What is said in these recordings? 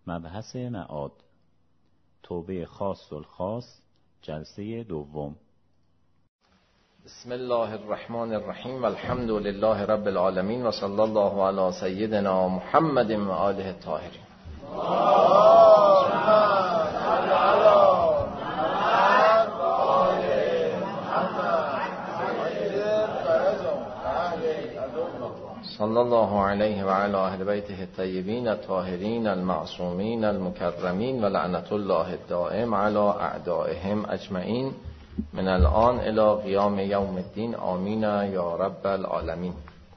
مبحث معاد، توبه خاص الخاص، جلسه دوم. بسم الله الرحمن الرحیم، الحمد لله رب العالمین و صلی الله علی سیدنا محمد و آله الطاهرین. صلی الله علیه و علی اهل بیته الطیبین الطاهرین المعصومین المکرمین و لعنت الله الدائم علی اعدائهم اجمعین من الان الی قیام یوم الدین، آمین یا رب العالمین.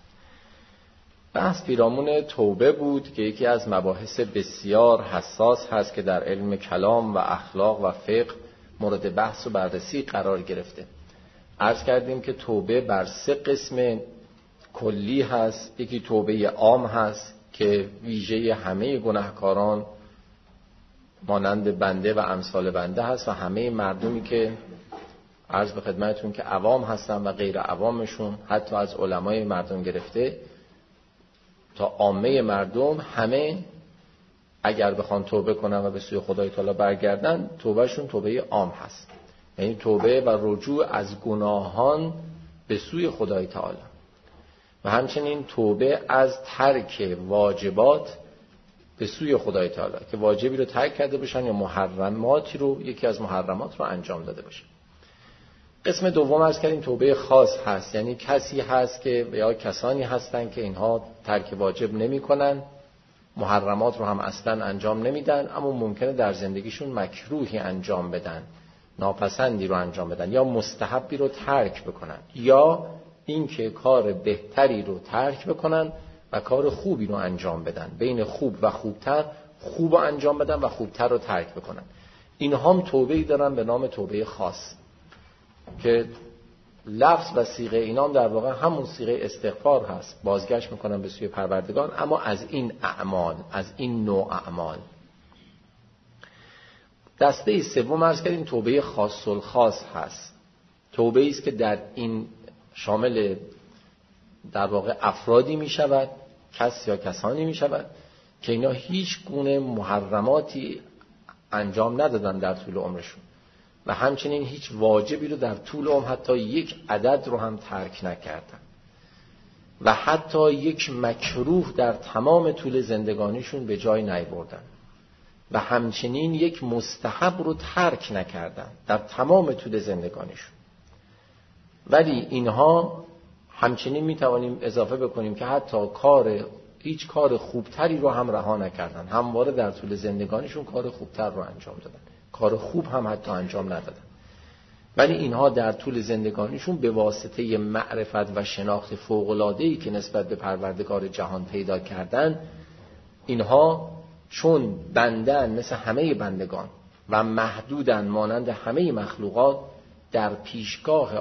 بحث پیرامون توبه بود که یکی از مباحث بسیار حساس هست که در علم کلام و اخلاق و فقه مورد بحث و بررسی قرار گرفته. عرض کردیم که توبه بر 3 قسم کلی هست. یکی توبه عام هست که ویژه همه گناهکاران مانند بنده و امثال بنده هست و همه مردمی که عرض به خدمتتون که عوام هستن و غیر عوامشون، حتی از علمای مردم گرفته تا عامه مردم، همه اگر بخوان توبه کنن و به سوی خدای تعالی برگردن، توبهشون توبه عام هست، یعنی توبه و رجوع از گناهان به سوی خدای تعالی و همچنین توبه از ترک واجبات به سوی خدای تعالی که واجبی رو ترک کرده باشن یا محرماتی رو، یکی از محرمات رو انجام داده باشن. قسم دوم عرض کردیم توبه خاص هست، یعنی کسی هست که یا کسانی هستن که اینها ترک واجب نمی کنن، محرمات رو هم اصلا انجام نمیدن، اما ممکنه در زندگیشون مکروهی انجام بدن، ناپسندی رو انجام بدن یا مستحبی رو ترک بکنن، یا اینکه کار بهتری رو ترک بکنن و کار خوبی رو انجام بدن، بین خوب و خوبتر، خوب رو انجام بدن و خوبتر رو ترک بکنن. اینها هم توبه‌ای دارن به نام توبه خاص که لفظ و صیغه اینا هم در واقع همون صیغه استغفار هست، بازگشت میکنن به سوی پروردگار، اما از این اعمال، از این نوع اعمال. دسته سوم عرض کردیم توبه خاص الخاص هست. توبه است که در این شامل در واقع افرادی می شود، کس یا کسانی می شود که اینا هیچ گونه محرماتی انجام ندادن در طول عمرشون و همچنین هیچ واجبی رو در طول عمر حتی یک عدد رو هم ترک نکردن و حتی یک مکروه در تمام طول زندگانیشون به جای نیاوردن و همچنین یک مستحب رو ترک نکردن در تمام طول زندگانیشون. ولی اینها همچنین میتوانیم اضافه بکنیم که حتی هیچ کار خوبتری رو هم رها نکردن، همواره در طول زندگانیشون کار خوبتر رو انجام دادن، کار خوب هم حتی انجام ندادن. ولی اینها در طول زندگانیشون به واسطه معرفت و شناخت فوق‌العاده‌ای که نسبت به پروردگار جهان پیدا کردن، اینها چون بندن مثل همه بندگان و محدودن مانند همه مخلوقات، در پیشگاه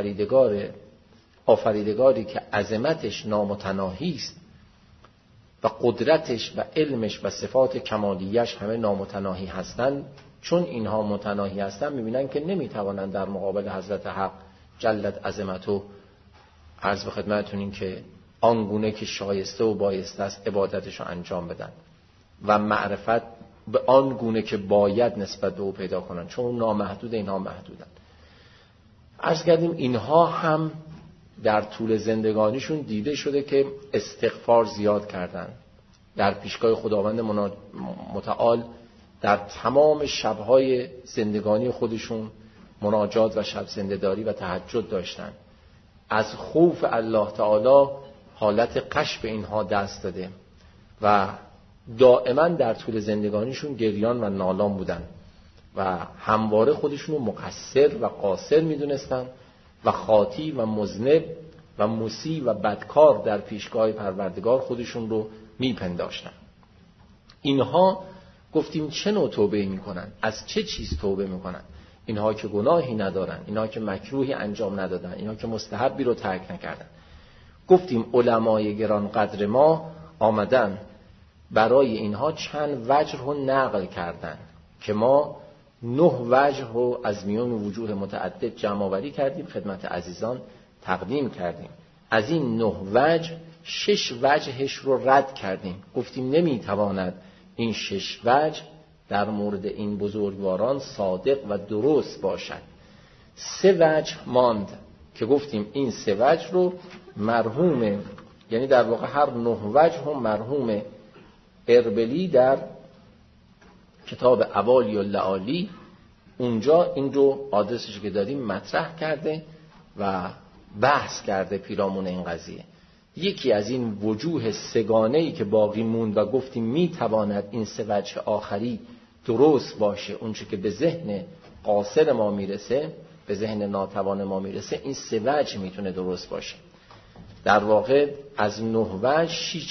آفریدگاری که عظمتش نامتناهی است و قدرتش و علمش و صفات کمالیش همه نامتناهی هستند، چون اینها متناهی هستند میبینن که نمیتوانند در مقابل حضرت حق جلت عظمتو عرض به خدمتتون این که آنگونه که شایسته و بایسته است عبادتش رو انجام بدن و معرفت به آنگونه که باید نسبت به او پیدا کنن، چون اون نامحدود، اینها محدودن. عرض کردیم اینها هم در طول زندگانیشون دیده شده که استغفار زیاد کردن، در پیشگاه خداوند متعال در تمام شبهای زندگانی خودشون مناجات و شب زنده‌داری و تهجد داشتن. از خوف الله تعالی حالت غش به اینها دست داده و دائما در طول زندگانیشون گریان و نالان بودن و همواره خودشون رو مقصر و قاصر میدونستن و خاطی و مذنب و مسیء و بدکار در پیشگاه پروردگار خودشون رو میپنداشتن. اینها گفتیم چه نوع توبه میکنن؟ از چه چیز توبه میکنن؟ اینها که گناهی ندارن، اینها که مکروهی انجام ندادن، اینها که مستحبی رو ترک نکردن. گفتیم علمای گران قدر ما آمدن برای اینها چند وجه رو نقل کردن که ما 9 وجه رو از میان وجوه متعدد جمع آوری کردیم، خدمت عزیزان تقدیم کردیم. از این 9 وجه 6 وجهش رو رد کردیم، گفتیم نمیتواند این 6 وجه در مورد این بزرگواران صادق و درست باشد. 3 وجه ماند که گفتیم این 3 وجه رو مرحوم، یعنی در واقع هر 9 وجه هم مرحوم اربلی در کتاب اوالی و لعالی اونجا این رو آدرسش که داریم مطرح کرده و بحث کرده پیرامون این قضیه. یکی از این وجوه سگانه‌ای که باقی موند و گفتیم میتواند این 3 وجه آخری درست باشه، اونچه که به ذهن قاصر ما میرسه، به ذهن ناتوان ما میرسه، این 3 وجه میتونه درست باشه. در واقع از 9 وجه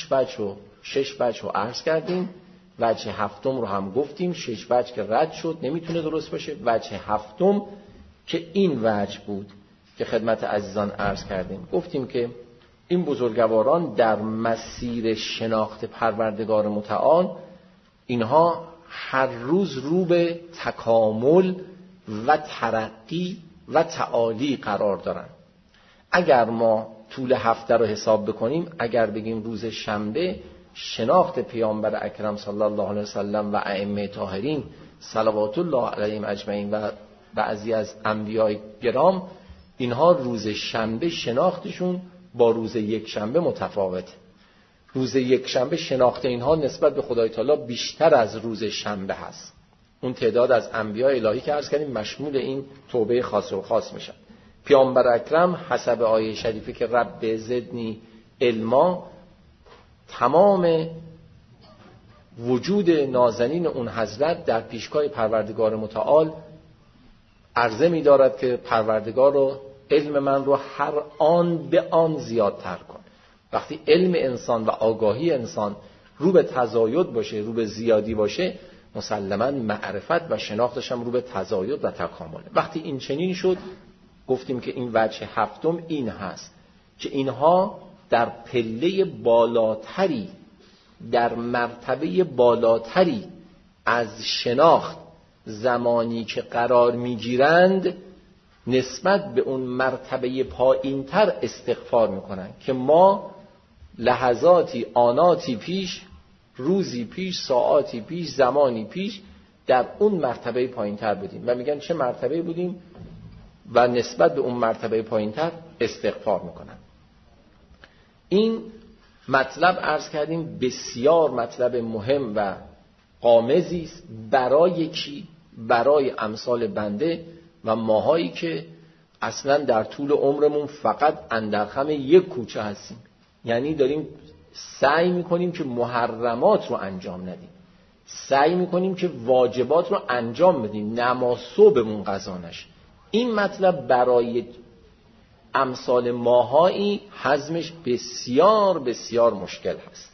6 وجه رو عرض کردیم. وجه 7 رو هم گفتیم، 6 وجه که رد شد نمیتونه درست باشه. وجه 7 که این وجه بود که خدمت عزیزان عرض کردیم، گفتیم که این بزرگواران در مسیر شناخت پروردگار متعال اینها هر روز رو به تکامل و ترقی و تعالی قرار دارن. اگر ما طول هفته رو حساب بکنیم، اگر بگیم روز شنبه شناخت پیامبر اکرم صلی الله علیه وسلم و ائمه طاهرین صلوات الله علیهم اجمعین و بعضی از انبیای کرام، اینها روز شنبه شناختشون با روز یک شنبه متفاوته. روز یک شنبه شناخت اینها نسبت به خدای تعالی بیشتر از روز شنبه هست. اون تعداد از انبیاء الهی که عرض کردیم مشمول این توبه خاص و خاص میشن. پیامبر اکرم حسب آیه شریفه که رب زدنی علما، تمام وجود نازنین اون حضرت در پیشگاه پروردگار متعال عرضه می دارد که پروردگار رو، علم من رو هر آن به آن زیادتر کن. وقتی علم انسان و آگاهی انسان رو به تزاید باشه، رو به زیادی باشه، مسلماً معرفت و شناختش هم رو به تزاید و تکامله. وقتی این چنین شد، گفتیم که این وجه 7 این هست که اینها در پله بالاتری، در مرتبه بالاتری از شناخت زمانی که قرار میگیرند نسبت به اون مرتبه پایینتر استغفار میکنن که ما لحظاتی، آناتی پیش، روزی پیش، ساعاتی پیش، زمانی پیش در اون مرتبه پایینتر بودیم و میگن چه مرتبه بودیم و نسبت به اون مرتبه پایینتر استغفار میکنن. این مطلب عرض کردیم بسیار مطلب مهم و غامضی است. برای کی؟ برای امثال بنده و ماهایی که اصلا در طول عمرمون فقط اندرخم یک کوچه هستیم، یعنی داریم سعی میکنیم که محرمات رو انجام ندیم، سعی میکنیم که واجبات رو انجام بدیم، نماز صبحمون قضا نشه. این مطلب برای امثال ماهایی هضمش بسیار بسیار مشکل هست.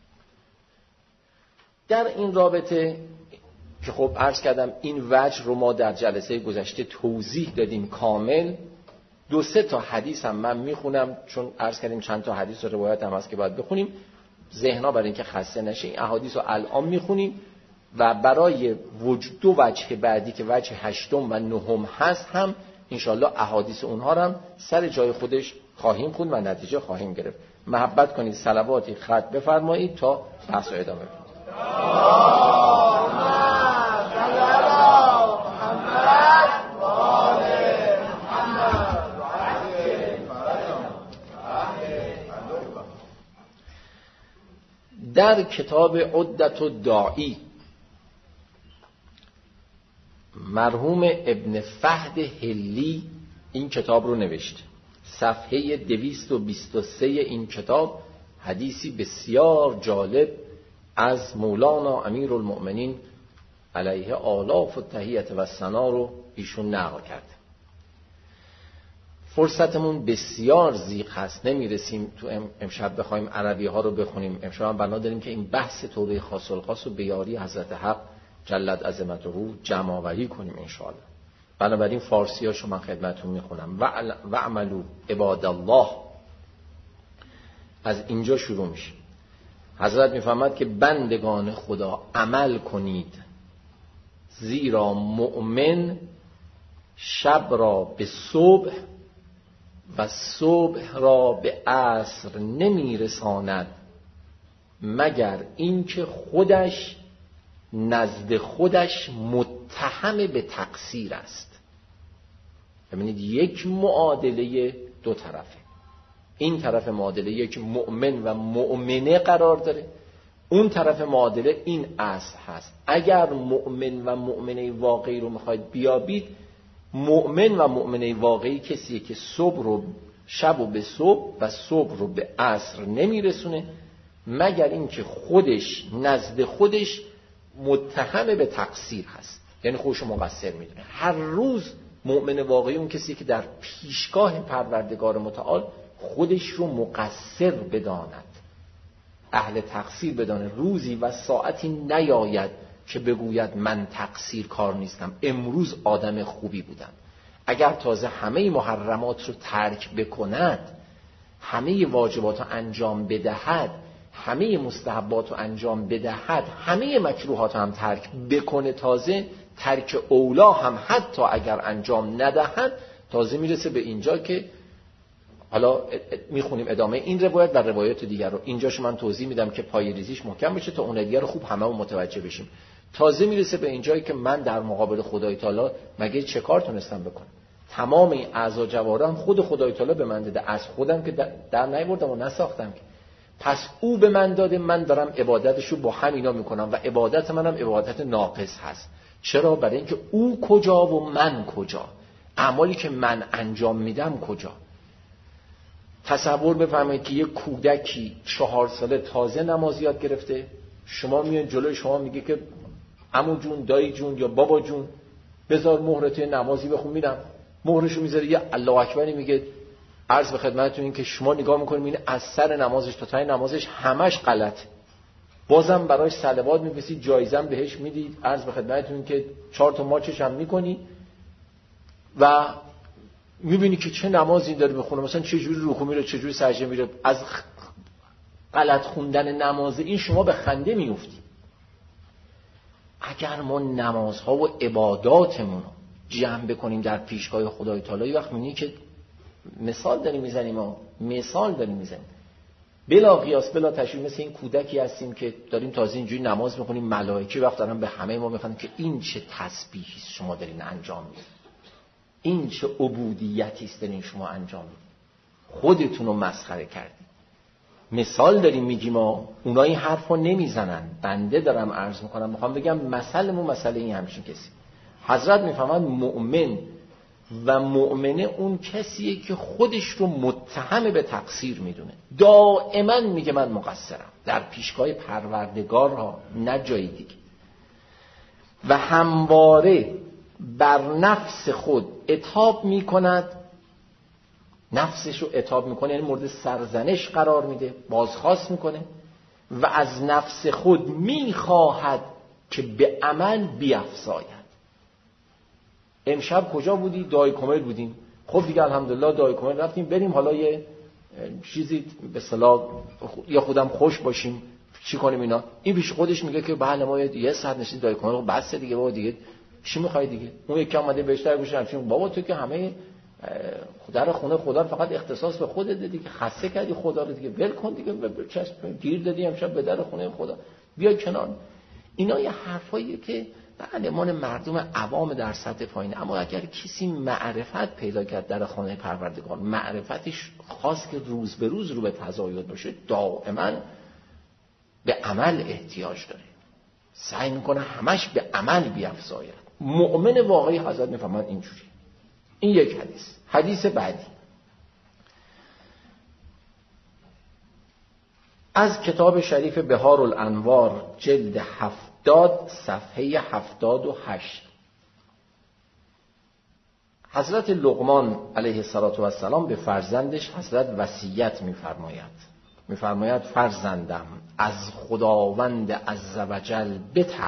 در این رابطه که خب عرض کردم این وجه رو ما در جلسه گذشته توضیح دادیم کامل. 2-3 تا حدیث هم من میخونم، چون عرض کردیم چند تا حدیث و روایت هم هست که باید بخونیم، ذهن‌ها برای اینکه خسته نشه این احادیث رو الان میخونیم و برای دو وجه بعدی که وجه 8 و 9 هست هم انشالله احادیث اونها هم سر جای خودش خواهیم خوند و نتیجه خواهیم گرفت. محبت کنید، صلواتی ختم بفرمایید تا بحث رو ادامه بدیم. در کتاب عدت الداعی مرحوم ابن فهد حلی این کتاب رو نوشت. صفحه 223 این کتاب حدیثی بسیار جالب از مولانا امیرالمؤمنین علیه آلاف التحیت و ثنا رو ایشون نقل کرده. فرصتمون بسیار ضیق هست، نمیرسیم تو امشب بخوایم عربی ها رو بخونیم. امشب هم بنا داریم که این بحث توبه خاص الخاص رو به یاری حضرت حق جلت عظمته جمع آوری کنیم انشاءالله. بنابراین فارسی ها شما خدمتون میخونم. و عملو عباد الله، از اینجا شروع میشه. حضرت میفهمد که بندگان خدا عمل کنید، زیرا مؤمن شب را به صبح و صبح را به عصر نمیرساند مگر اینکه خودش نزد خودش متهم به تقصیر است. ببینید یک معادله دو طرفه. این طرف معادله یک مؤمن و مؤمنه قرار داره، اون طرف معادله این اصل هست. اگر مؤمن و مؤمنه واقعی رو میخواید بیابید، مؤمن و مؤمنه واقعی کسیه که صبح رو شب و به صبح و صبح رو به عصر نمیرسونه، مگر اینکه خودش نزد خودش متهم به تقصیر هست، یعنی خودش رو مقصر میدونه. هر روز مؤمن واقعی اون کسیه که در پیشگاه پروردگار متعال خودش رو مقصر بداند، اهل تقصیر بدانه. روزی و ساعتی نیاید که بگوید من تقصیر کار نیستم، امروز آدم خوبی بودم. اگر تازه همه محرمات رو ترک بکند، همه واجبات رو انجام بدهد، همه مستحبات رو انجام بدهد، همه مکروهات رو هم ترک بکنه، تازه ترک اولا هم حتی اگر انجام ندهد، تازه میرسه به اینجا که حالا میخونیم ادامه این روایت و روایت دیگر رو. اینجاشو من توضیح میدم که پای ریزیش محکم بشه تا اون دیگر رو خوب همه متوجه بشیم. تازه میرسه به اینجایی که من در مقابل خدای تعالی مگه چه کار تونستم بکنم؟ تمام این اعضا جوارحم خود خدای تعالی به من داده، از خودم که در نیاوردم و نساختم که. پس او به من داده، من دارم عبادتشو با همینا میکنم و عبادت منم عبادت ناقص هست. چرا؟ برای اینکه او کجا و من کجا، اعمالی که من انجام میدم کجا. تصور بفرمایید که یک کودکی 4 ساله تازه نماز یاد گرفته، شما میان جلوی شما میگه که عمو جون، دایی جون یا بابا جون بذار مهر توی نمازی بخون. میرم مهرشو میذاره، یه الله اکبری میگه. عرض به خدمتتون این که شما نگاه میکنید میبینید از سر نمازش تا تای نمازش همش غلط، بازم براش صلوات میفرستید، جایزه بهش میدید. عرض به خدمتتون که 4 تا ماچش هم میکنی و میبینی که چه نمازی داره میخونه، مثلا چه جوری رکوع میره، چه جوری سجده میره. از غلط خوندن نماز این شما به خنده میافتی. اگر ما نمازها و عباداتمون رو جمع بکنیم در پیشگاه خدای تعالی، وقت میبینی که مثال داریم میزنیم بلا قیاس بلا تشبیه. مثل این کودکی هستیم که داریم تازه اینجوری نماز میخونیم، ملائکه وقت دارن به همه ما میخوان که این چه تسبیحی است شما دارین انجام میدید، این چه عبودیتی است دارین شما انجام میدید، خودتون رو مسخره کردید. مثال داریم میگیم، اونا این حرفو نمیزنن. بنده دارم عرض میکنم، میخوام بگم مسئله این همچین کسی. حضرت میفهمن مؤمن و مؤمنه اون کسیه که خودش رو متهم به تقصیر میدونه، دائما میگه من مقصرم در پیشگاه پروردگار ها، نه جای دیگه. و همواره بر نفس خود عتاب میکند، نفسش رو عتاب میکنه، یعنی مورد سرزنش قرار میده، بازخواست میکنه و از نفس خود میخواهد که به عمل بیفزاید. امشب کجا بودی؟ دای کمیل بودیم. خب دیگه الحمدلله دای کمیل رفتیم، بریم حالا یه چیزی به اصطلاح یا خودم خوش باشیم، چی کنیم اینا. این پیش خودش میگه که بله ما یه ساعت نشین دای کمیل، بس دیگه بابا، دیگه چی میخوای دیگه. اون یکی اومده بهشتر گوشه همچین بابا تو که همه در خونه خدا فقط اختصاص به خودت دیگه، خسته کردی خدا رو دیگه، ول کن دیگه، گیر دادی امشب به در خونه خدا، بیا کنار. اینا یه حرفاییه که بله مال مردم عوام در سطح پایینه. اما اگر کسی معرفت پیدا کرد در خانه پروردگار، معرفتش خاص که روز به روز رو به تزاید باشه، دائما به عمل احتیاج داره، سعی میکنه همش به عمل بیفزاید. مؤمن واقعی حضرت میفهمن اینجوری. این یک حدیث. حدیث بعدی از کتاب شریف بهار الانوار جلد 70 صفحه 78. حضرت لقمان علیه السلام به فرزندش حضرت وصیت میفرماید فرزندم از خداوند عزوجل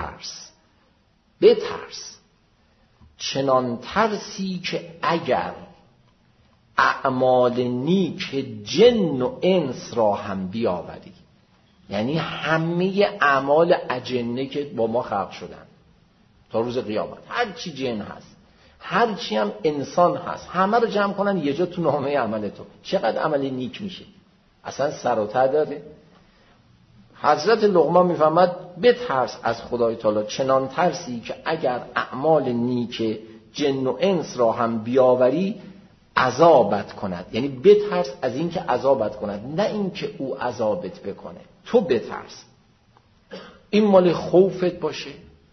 بترس چنان ترسی که اگر اعمال نیک جن و انس را هم بیاوری، یعنی همه اعمال اجنه که با ما خلق شدن تا روز قیامت، هر چی جن هست هر چی هم انسان هست، همه رو جمع کنن یه جا تو نامه عمل تو، چقدر عمل نیک میشه؟ اصلا سر و ته داره. حضرت لقمان میفهمد بترس از خدای تعالی چنان ترسی که اگر اعمال نیک جن و انس را هم بیاوری عذابت کند. یعنی بترس از این که عذابت کند، نه این که او عذابت بکنه. تو بترس. این مال خوفت باشه.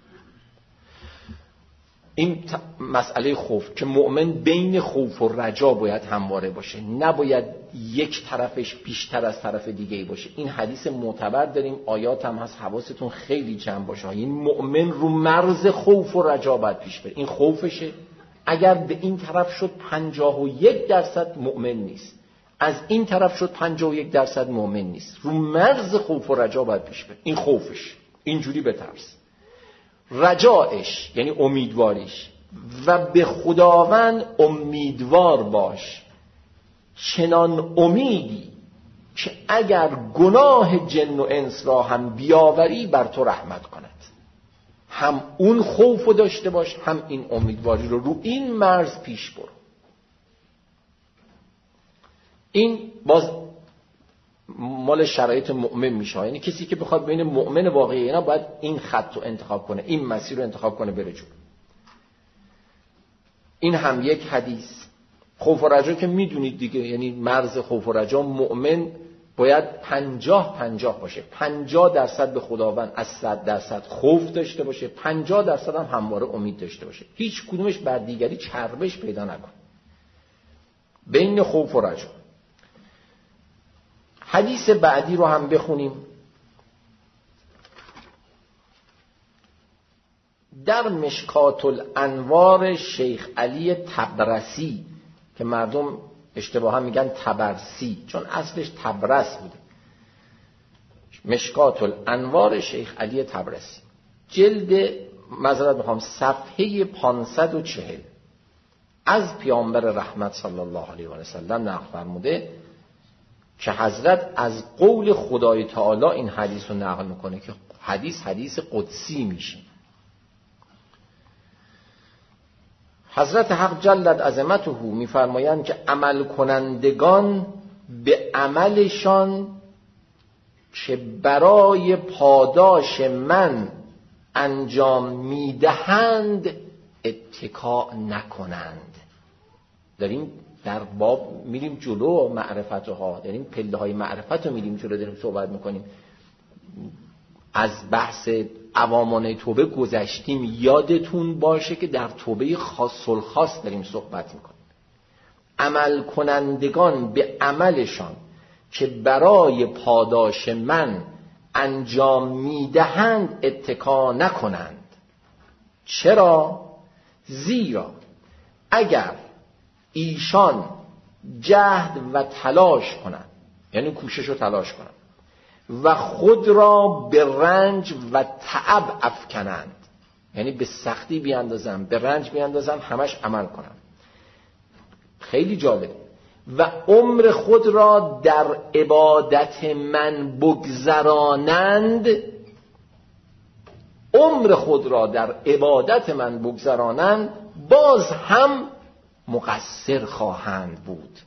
این مسئله خوف که مؤمن بین خوف و رجا باید همواره باشه، نباید یک طرفش بیشتر از طرف دیگه باشه. این حدیث معتبر داریم، آیات هم هست، حواستون خیلی جمع باشه. این مؤمن رو مرز خوف و رجا باید پیش بره. این خوفشه، اگر به این طرف شد 51% مؤمن نیست، از این طرف شد 51% مؤمن نیست. رو مرز خوف و رجا باید پیش بره. این خوفش، اینجوری بترس. رجاش یعنی امیدواریش، و به خداوند امیدوار باش چنان امیدی که اگر گناه جن و انس را هم بیاوری بر تو رحمت کند. هم اون خوفو داشته باش، هم این امیدواری رو این مرز پیش برو. این باز مال شرایط مؤمن میشه. یعنی کسی که بخواد بین مؤمن واقعی اینا باید این خط رو انتخاب کنه، این مسیر رو انتخاب کنه بره جلو. این هم یک حدیث. خوف و رجا که میدونید دیگه، یعنی مرز خوف و رجا مؤمن باید 50-50 باشه. 50% به خداوند از 100% خوف داشته باشه، 50% هم همواره امید داشته باشه. هیچ کدومش بر دیگری چربش پیدا نکنه. بین خوف و رجا. حدیث بعدی رو هم بخونیم. در مشکات الانوار شیخ علی طبرسی که مردم اشتباها میگن طبرسی چون اصلش طبرس بوده. مشکات الانوار شیخ علی طبرسی، جلد معذرت میخوام صفحه 540 از پیامبر رحمت صلی الله علیه و سلم نقل فرموده که حضرت از قول خدای تعالی این حدیث رو نقل میکنه که حدیث قدسی میشه. حضرت حق جلت عظمته میفرمایند که عمل کنندگان به عملشان که برای پاداش من انجام میدهند اتکا نکنند. داریم در باب میریم جلو معرفتها، داریم پله های معرفت رو میریم جلو، داریم صحبت میکنیم. از بحث عوامانه توبه گذشتیم، یادتون باشه که در توبه خاص الخاص داریم صحبت میکنیم. عمل کنندگان به عملشان که برای پاداش من انجام میدهند اتکا نکنند. چرا؟ زیرا اگر ایشان جهد و تلاش کنند، یعنی کوشش و تلاش کنند، و خود را به رنج و تعب افکنند، یعنی به سختی بیاندازن، به رنج بیاندازن، همش عمل کنند. خیلی جالب. و عمر خود را در عبادت من بگذرانند، عمر خود را در عبادت من بگذرانند، باز هم مقصر خواهند بود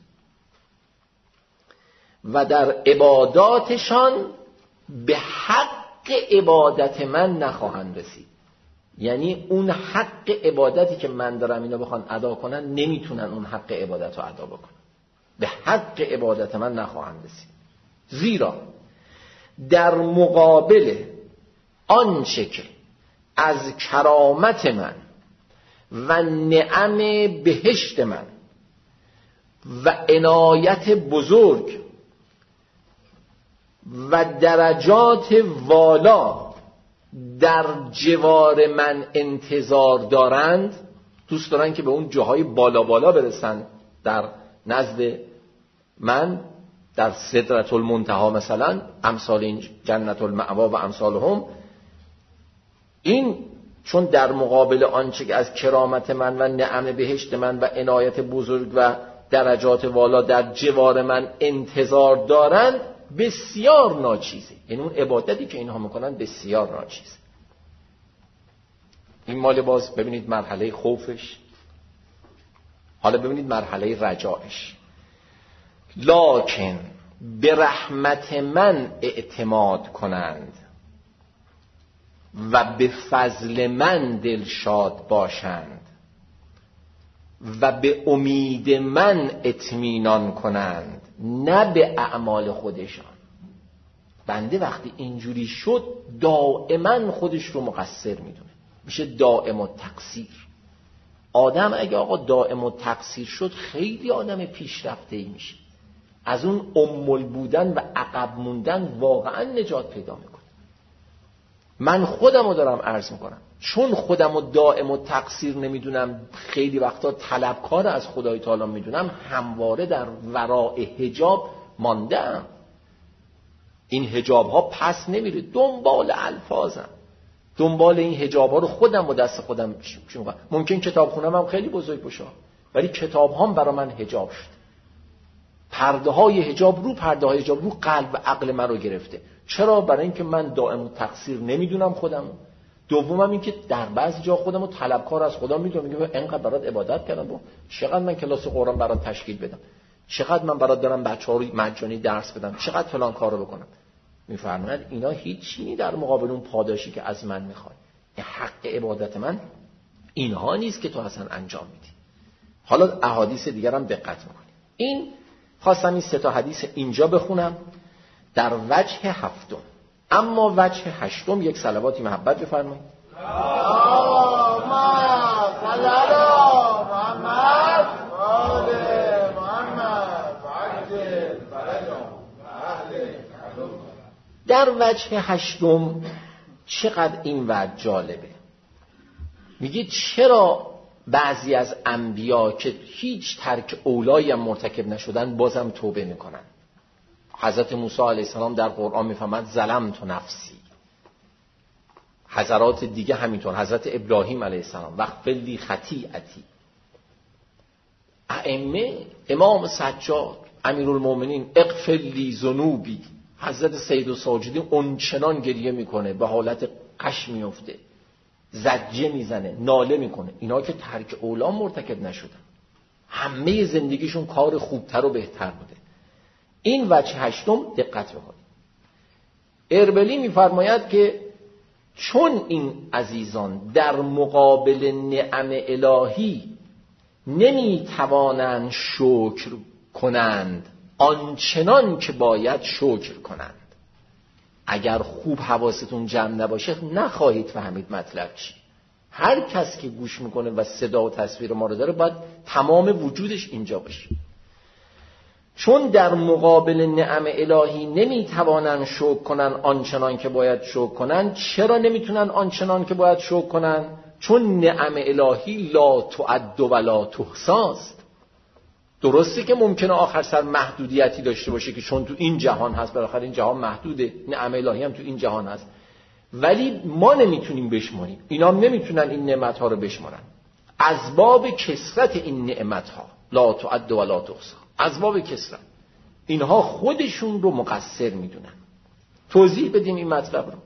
و در عباداتشان به حق عبادت من نخواهند رسید. یعنی اون حق عبادتی که من دارم اینا بخوان ادا کنن، نمیتونن اون حق عبادت رو ادا بکنن. به حق عبادت من نخواهند رسید. زیرا در مقابل آنچه که از کرامت من و نعم بهشت من و عنایت بزرگ و درجات والا در جوار من انتظار دارند، دوست دارن که به اون جاهای بالا بالا برسن در نزد من، در سدرة المنتهی مثلا، امثال این جنت المأوا و امثالهم. این چون در مقابل آنچه که از کرامت من و نعم بهشت من و عنایت بزرگ و درجات والا در جوار من انتظار دارند، بسیار ناچیزه. یعنی اون عبادتی که اینها میکنن بسیار ناچیزه. این مال باز ببینید مرحله خوفش. حالا ببینید مرحله رجاعش. لکن به رحمت من اعتماد کنند و به فضل من دلشاد باشند و به امید من اطمینان کنند، نه به اعمال خودشان. بنده وقتی اینجوری شد دائما خودش رو مقصر میدونه، میشه دائم التقصیر. آدم اگه آقا دائم التقصیر شد خیلی آدم پیشرفته‌ای میشه، از اون امول بودن و عقب موندن واقعا نجات پیدا میکنه. من خودم رو دارم عرض میکنم، چون خودم رو دائم التقصیر نمیدونم، خیلی وقتا طلبکار از خدای تعالی میدونم، همواره در ورای حجاب ماندم. این حجاب ها پس نمیره، دنبال الفاظم، دنبال این حجاب ها رو خودم و دست خودم میکنم. ممکن کتاب خونم هم خیلی بزرگ باشه، ولی کتاب هم برای من حجاب شد. پرده های حجاب رو پرده های حجاب رو قلب و عقل من رو گرفته. چرا؟ برای اینکه من دائم تقصیر نمیدونم خودم. دومم این که در بعضی جا خودم رو طلبکار از خدا میدونم، میگم اینقدر برات عبادت کردم، چقدر من کلاس قرآن برات تشکیل بدم، چقدر من برات دارم بچه‌ها رو مجانی درس بدم، چقدر فلان کارو بکنم. میفرماید اینا هیچی در مقابل اون پاداشی که از من میخواد. حق عبادت من اینها نیست که تو اصلا انجام میدی. حالا احادیث دیگر هم دقت میکنی. این خواستم این 3 حدیث اینجا بخونم در وجه 7. اما وجه 8 یک صلواتی محبت بفرمایید. در وجه 8 چقدر این وجه جالبه. میگه چرا بعضی از انبیا که هیچ ترک اولایی هم مرتکب نشدن بازم توبه میکنن. حضرت موسی علیه السلام در قرآن میفهمد ظلمت نفسی. حضرات دیگه همینطور، حضرت ابراهیم علیه السلام واغفر لی خطیئتی. ائمه، امام سجاد، امیرالمومنین اغفر لی ذنوبی. حضرت سید الساجدین اونچنان گریه میکنه، به حالت قش میفته، زجه میزنه، ناله میکنه. اینا که ترک اولا مرتکب نشدن، همه زندگیشون کار خوبتر و بهتر بوده. این وجه 8 دقت بکنید. اربلی میفرماید که چون این عزیزان در مقابل نعم الهی نمیتوانند شکر کنند آنچنان که باید شکر کنند. اگر خوب حواستون جمع نباشه نخواهید فهمید مطلب چی. هر کس که گوش میکنه و صدا و تصویر ما رو داره باید تمام وجودش اینجا باشه. چون در مقابل نعم الهی نمیتوانند شکر کنن آنچنان که باید شکر کنن. چرا نمیتونن آنچنان که باید شکر کنن؟ چون نعم الهی لا تعد و لا تحصی است. درسته که ممکنه آخر سر محدودیتی داشته باشه که چون تو این جهان هست، بالاخره این جهان محدوده، نعم الهی هم تو این جهان هست، ولی ما نمیتونیم بشماریم، اینا هم نمیتونن این نعمت‌ها رو بشمارن. اسباب کثرت این نعمت‌ها لا تعد و لا تحصی، اسباب کثرت، اینها خودشون رو مقصر میدونن. توضیح بدیم این مطلب رو.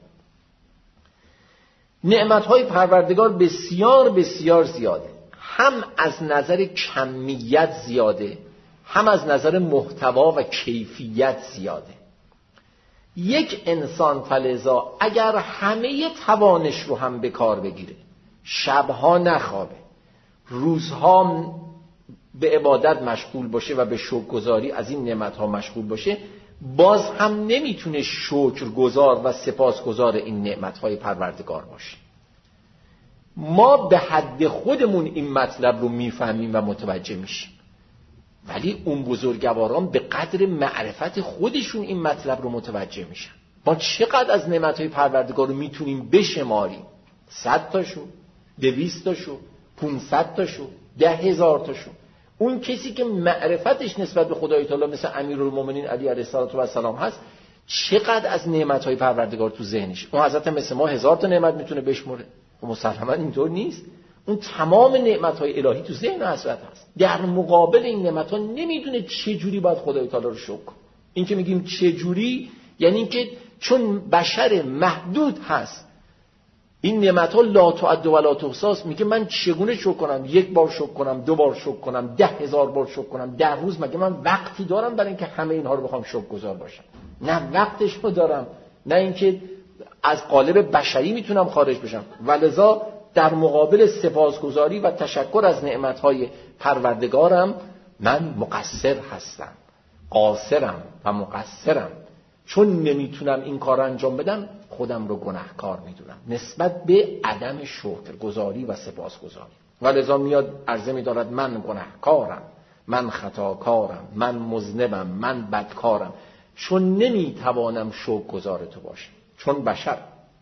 نعمت‌های پروردگار بسیار بسیار زیاده، هم از نظر کمیت زیاده، هم از نظر محتوا و کیفیت زیاده. یک انسان فلذا اگر همه توانش رو هم به کار بگیره، شبها نخوابه، روزها به عبادت مشغول باشه و به شکرگزاری از این نعمت‌ها مشغول باشه، باز هم نمیتونه شکرگزار و سپاسگزار این نعمت‌های پروردگار باشه. ما به حد خودمون این مطلب رو میفهمیم و متوجه میشیم، ولی اون بزرگواران به قدر معرفت خودشون این مطلب رو متوجه میشن. ما چقدر از نعمت‌های پروردگار رو میتونیم بشماریم؟ 100 تاشو، 200 تاشو، 500 تاشو، 10,000 تاشو. اون کسی که معرفتش نسبت به خدای تعالی مثل امیرالمومنین علی علیه السلام هست، چقدر از نعمت‌های پروردگار تو ذهنش. اون حضرت مثل ما 1000 تا نعمت میتونه بشمره، و مسلماً اینطور نیست. اون تمام نعمت‌های الهی تو ذهن حضرت هست. در مقابل این نعمت‌ها نمیدونه چه جوری باید خدای تعالی رو شکر کنه. این که میگیم چه جوری، یعنی اینکه چون بشر محدود هست، این نعمت‌ها لا تعد و لا تحصی. میگه من چگونه شکر کنم؟ 1 بار شکر کنم، 2 بار شکر کنم، 10,000 بار شکر کنم در روز؟ مگه من وقتی دارم برای اینکه همه اینها رو بخوام شکرگزار باشم؟ نه وقتش رو دارم، نه اینکه از قالب بشری میتونم خارج بشم. ولذا در مقابل سپاسگزاری و تشکر از نعمت‌های پروردگارم من مقصر هستم، قاصرم و مقصرم. چون نمیتونم این کار انجام بدم خودم رو گناهکار میدونم نسبت به عدم شکرگزاری و سپاسگزاری. ولذا میاد عرضه می‌دارد من گناهکارم، من خطاکارم، من مذنبم، من بدکارم، چون نمیتوانم شکرگزار تو باشم، چون بشر.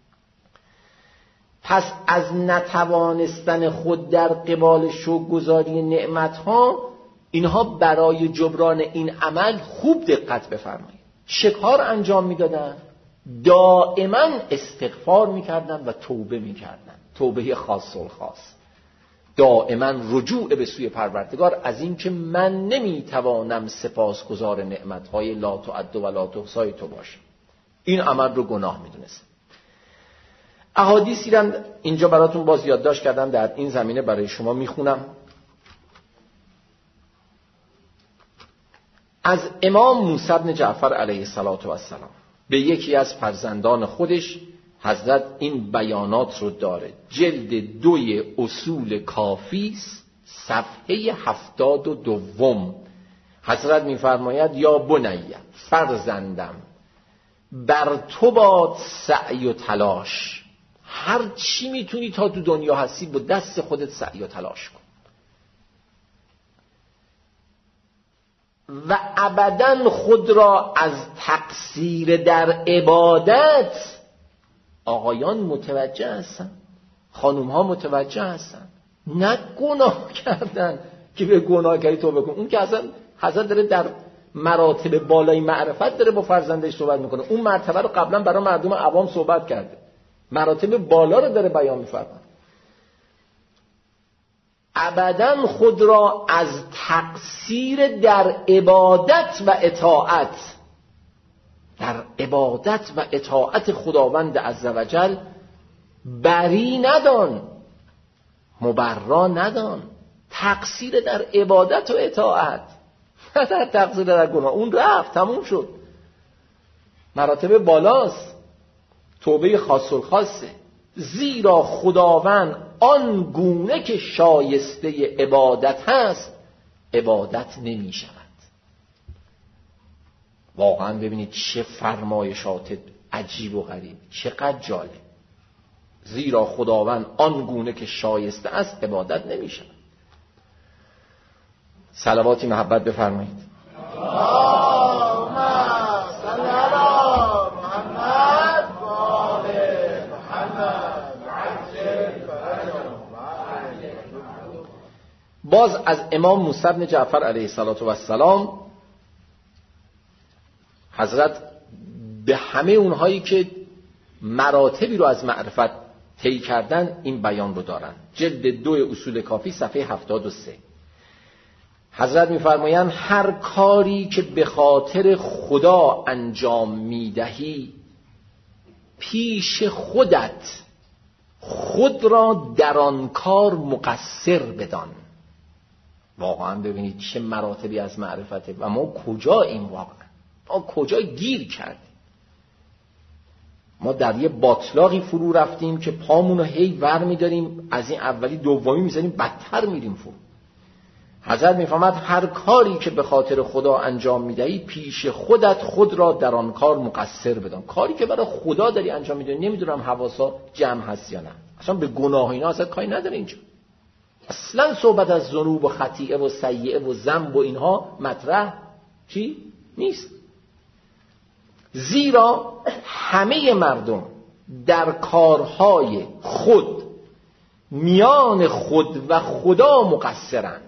پس از نتوانستن خود در قبال شکرگزاری نعمت‌ها، اینها برای جبران این عمل خوب دقت بفرمایید چه کار انجام میدادن؟ دائما استغفار میکردن و توبه میکردن، توبه خاص الخاص، دائما رجوع به سوی پروردگار از این که من نمیتوانم سپاسگزار نعمتهای لا تعد و لا تحصی تو باشم. این عمل رو گناه میدونست. احادیثی رو اینجا براتون باز یادداشت کردم، در این زمینه برای شما میخونم. از امام موسی بن جعفر علیه السلام به یکی از فرزندان خودش حضرت این بیانات رو داره. جلد 2 اصول کافی صفحه 72. حضرت میفرماید یا بنیه، فرزندم، بر تو باد سعی و تلاش، هر چی میتونی تا تو دنیا هستی با دست خودت سعی و تلاش کن و ابداً خود را از تقصیر در عبادت، آقایان متوجه هستن، خانوم ها متوجه هستن، نه گناه کردن که به گناهکاری توبه کن. اون که اصلا حضرت داره در مراتب بالای معرفت داره با فرزندش صحبت میکنه، اون مرتبه رو قبلا برای مردم عوام صحبت کرده، مراتب بالا رو داره بیان میفرماید. ابداً خود را از تقصیر در عبادت و اطاعت، در عبادت و اطاعت خداوند عزوجل بری ندان، مبرا ندان. تقصیر در عبادت و اطاعت، نه در تقصیر در گناه. اون رفت، تموم شد، مراتب بالاست، توبه خاص الخاصه. زیرا خداوند آن گونه که شایسته عبادت هست عبادت نمی شود. واقعا ببینید چه فرمایشات عجیب و غریب، چقدر جالب. زیرا خداوند آن گونه که شایسته است عبادت نمی شود. صلواتی محبت بفرمایید. باز از امام موسی بن جعفر علیه السلام حضرت به همه اونهایی که مراتبی رو از معرفت طی کردن این بیان رو دارن. جلد 2 اصول کافی صفحه 73. حضرت می‌فرمایند هر کاری که به خاطر خدا انجام می‌دهی پیش خودت خود را در آن کار مقصر بدان. واقعا ببینید چه مراتبی از معرفته و ما کجا این واقعا، ما کجا گیر کردیم. ما در یه باطلاقی فرو رفتیم که پامون رو هی ور می‌داریم، از این اولی دومی می‌زنیم، بدتر میریم فرو. حضرت می‌فرماید هر کاری که به خاطر خدا انجام می‌دهی پیش خودت خود را در آن کار مقصر بدان. کاری که برای خدا داری انجام می‌دی، نمیدونم حواسا جمع هست یا نه، اصلا به گناه اینا اصلا کاری نداره اینجا. اصلا صحبت از ذنوب و خطیئه و سیئه و ذنب و اینها مطرح چی نیست. زیرا همه مردم در کارهای خود میان خود و خدا مقصرند.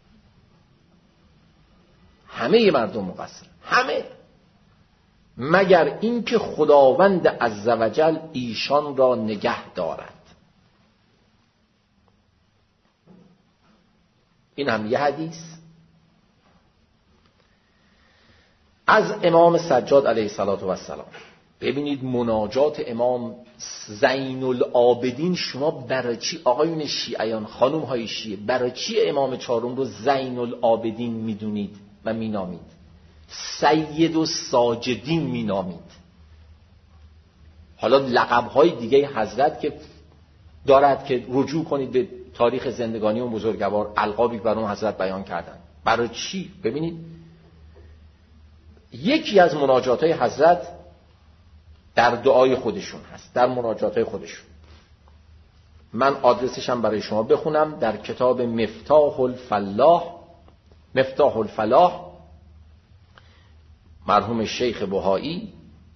همه مردم مقصر، همه، مگر اینکه خداوند عزوجل ایشان را نگه دارد. این هم یه حدیث از امام سجاد علیه السلام. ببینید مناجات امام زین العابدین، شما برای چی آقایون شیعیان، خانم های شیعه، برای چی امام چهارم رو زین العابدین میدونید و مینامید؟ سید الساجدین مینامید. حالا لقب های دیگه حضرت که دارد که رجوع کنید به تاریخ زندگانی و بزرگوار، القابی بر اون حضرت بیان کردن. برای چی؟ ببینید یکی از مناجات های حضرت در دعای خودشون هست، در مناجات های خودشون. من آدرسش هم برای شما بخونم در کتاب مفتاح الفلاح مرحوم شیخ بهایی،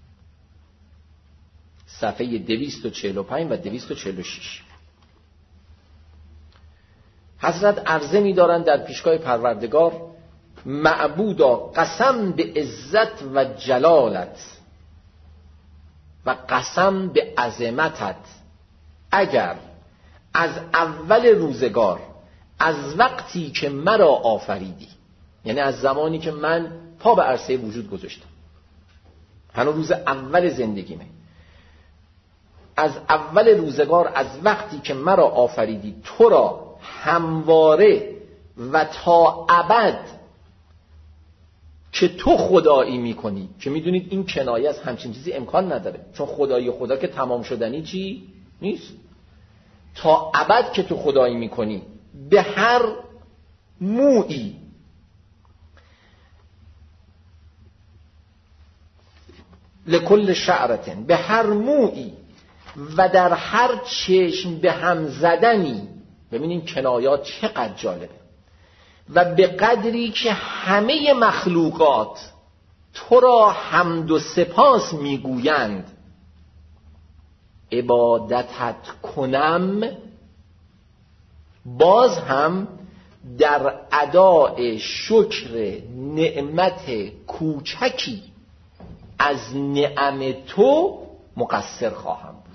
صفحه 245 و 246. حضرت عرضه می دارند در پیشگاه پروردگار: معبودا قسم به عزت و جلالت و قسم به عظمتت، اگر از اول روزگار، از وقتی که مرا آفریدی، یعنی از زمانی که من پا به عرصه وجود گذاشتم، هنوز روز اول زندگیمه، از اول روزگار، از وقتی که مرا آفریدی، تو را همواره و تا ابد که تو خدایی میکنی، که میدونید این کنایه از همچین چیزی امکان نداره، چون خدایی خدا که تمام شدنی چی نیست. تا ابد که تو خدایی میکنی، به هر مویی، لکل شعرتن، به هر مویی و در هر چشم به هم زدنی. ببینین کنایات چقدر جالبه. و به قدری که همه مخلوقات تو را حمد و سپاس میگویند، عبادتت کنم، باز هم در اداء شکر نعمت کوچکی از نعم تو مقصر خواهم بود.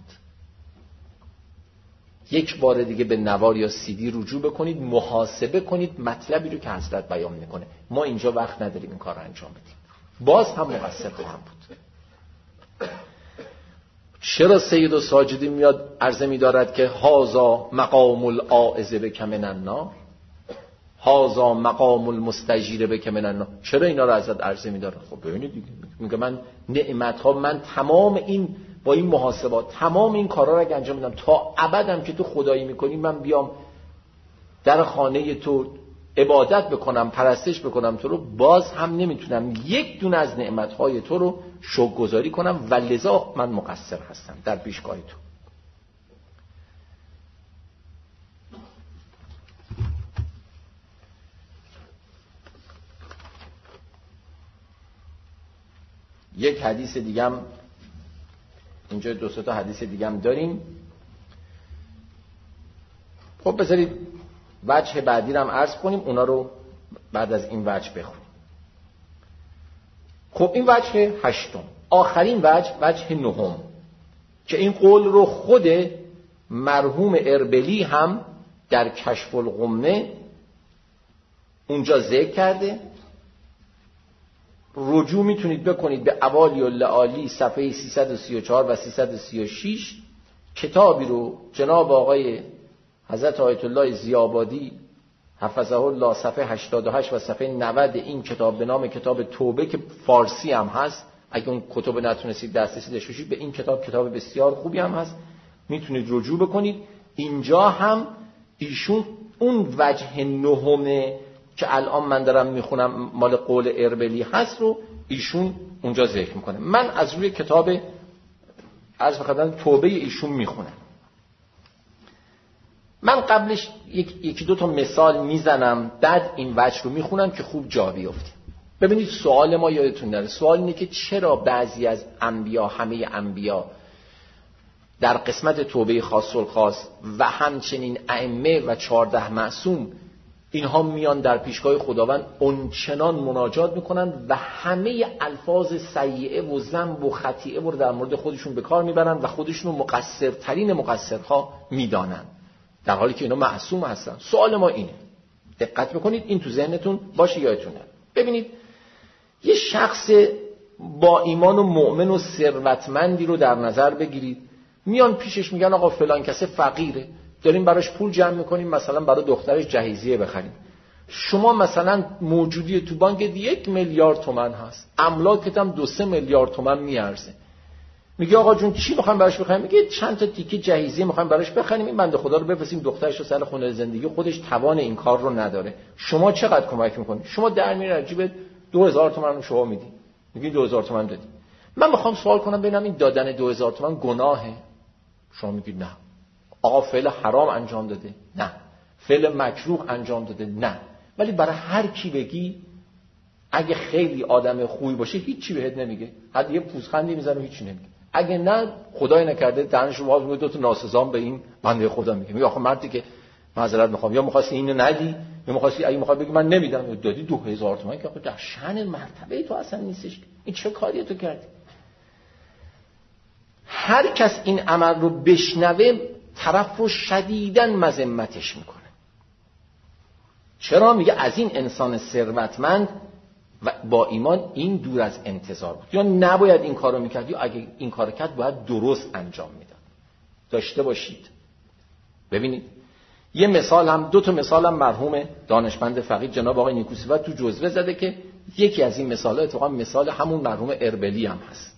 یک بار دیگه به نوار یا سیدی رجوع بکنید، محاسبه کنید مطلبی رو که حضرت بیان میکنه. ما اینجا وقت نداریم این کار رو انجام بدیم، باز هم مقصر خواهم بود. چرا سید الساجدین میاد عرضه می‌دارد که هازا مقام العائذ بک من النار، هازا مقام المستجیر بک من النار؟ چرا اینا رو حضرت عرضه می‌داره؟ خب ببینید دیگه، میگه من نعمت‌ها، من تمام این با این محاسبات تمام این کارا رو اگه انجام بدم، تا ابدم که تو خدایی می‌کنی، من بیام در خانه تو عبادت بکنم، پرستش بکنم تو رو، باز هم نمیتونم یک دونه از نعمت‌های تو رو شکرگزاری کنم و لذا من مقصر هستم در پیشگاه تو. یک حدیث دیگه هم اینجا، دو سه تا حدیث دیگه هم داریم. خب بذارید وجه بعدی رو هم عرض کنیم، اونا رو بعد از این وجه بخونیم. خب این وجه هشتم، آخرین وجه نهم، که این قول رو خود مرحوم اربلی هم در کشف الغمه اونجا ذکر کرده. رجوع میتونید بکنید به اوالی و لعالی صفحه 334 و 336. کتابی رو جناب آقای حضرت آیت الله ضیاءآبادی حفظه الله صفحه 88 و صفحه 90 این کتاب به نام کتاب توبه که فارسی هم هست، اگه اون کتاب نتونستید دسترسی داشته باشید به این کتاب بسیار خوبی هم هست، میتونید رجوع بکنید. اینجا هم ایشون اون وجه نهمه که الان من دارم میخونم مال قول اربلی هست رو ایشون اونجا ذکر میکنه. من از روی کتاب عرض بخدم توبه ایشون میخونم. من قبلش یکی دو تا مثال میزنم، بعد این وجه رو میخونم که خوب جا بیفتیم. ببینید سوال ما یادتون نره، سوال اینه که چرا بعضی از انبیا، همه انبیا در قسمت توبه خاص الخاص و همچنین ائمه و 14 معصوم اینها میان در پیشگاه خداوند اونچنان مناجات میکنن و همه الفاظ سیئه و ذنب و خطیئه رو در مورد خودشون به کار میبرن و خودشون رو مقصرترین مقصرها میدانن، در حالی که اینا معصوم هستن. سوال ما اینه، دقت بکنید این تو ذهنتون باشه، یادتون نره. ببینید یه شخص با ایمان و مؤمن و ثروتمندی رو در نظر بگیرید، میان پیشش میگن آقا فلان کس فقیره، داریم براش پول جمع میکنیم مثلا برای دخترش جهیزیه بخریم. شما مثلا موجودی تو بانک 1 میلیارد تومان هست، املاکت هم 2-3 میلیارد تومان میارزه. میگه آقا جون چی میخوایم براش بخریم؟ میگه چند تا تیکه جهیزیه میخوایم براش بخریم، این بنده خدا رو بفرستیم دخترش رو سر خونه زندگی، خودش توان این کار رو نداره. شما چقدر کمک میکنید؟ شما در میره جیب 2000 تومان رو شما میدی، میگی 2000 تومان دادی. من میخوام سوال کنم ببینم این دادن 2000 تومان گناهه؟ شما میگید نه. آقا فعل حرام انجام داده؟ نه. فعل مکروه انجام داده؟ نه. ولی برای هر کی بگی اگه خیلی آدم خوبی باشه هیچی بهت نمیگه، حتی یه پوزخندی میزنه و هیچی نمیگه. اگه نه خدای نکرده دهنشو باز میگه، 2 تا ناسزام به این بنده خدا میگه آخه مردی که معذرت میخوام یا می‌خواستی اینو ندی یا می‌خواستی اگه می‌خواد بگی من نمیدم دادی 2000 تومان که آخه در شأن مرتبه تو اصلا نیستش، این چه کاری تو کردی؟ هر کس این عمل رو بشنوه طرف رو شدیداً مذمتش میکنه. چرا؟ میگه از این انسان ثروتمند و با ایمان این دور از انتظار بود، یا نباید این کارو میکرد، یا اگه این کارو کرد باید درست انجام میداد. داشته باشید. ببینید یه مثال هم 2 تا مثال هم مرحوم دانشمند فقید جناب آقای نیکوسیوت تو جزوه زده که یکی از این مثال‌ها اتفاقا مثال همون مرحوم اربلی هم هست.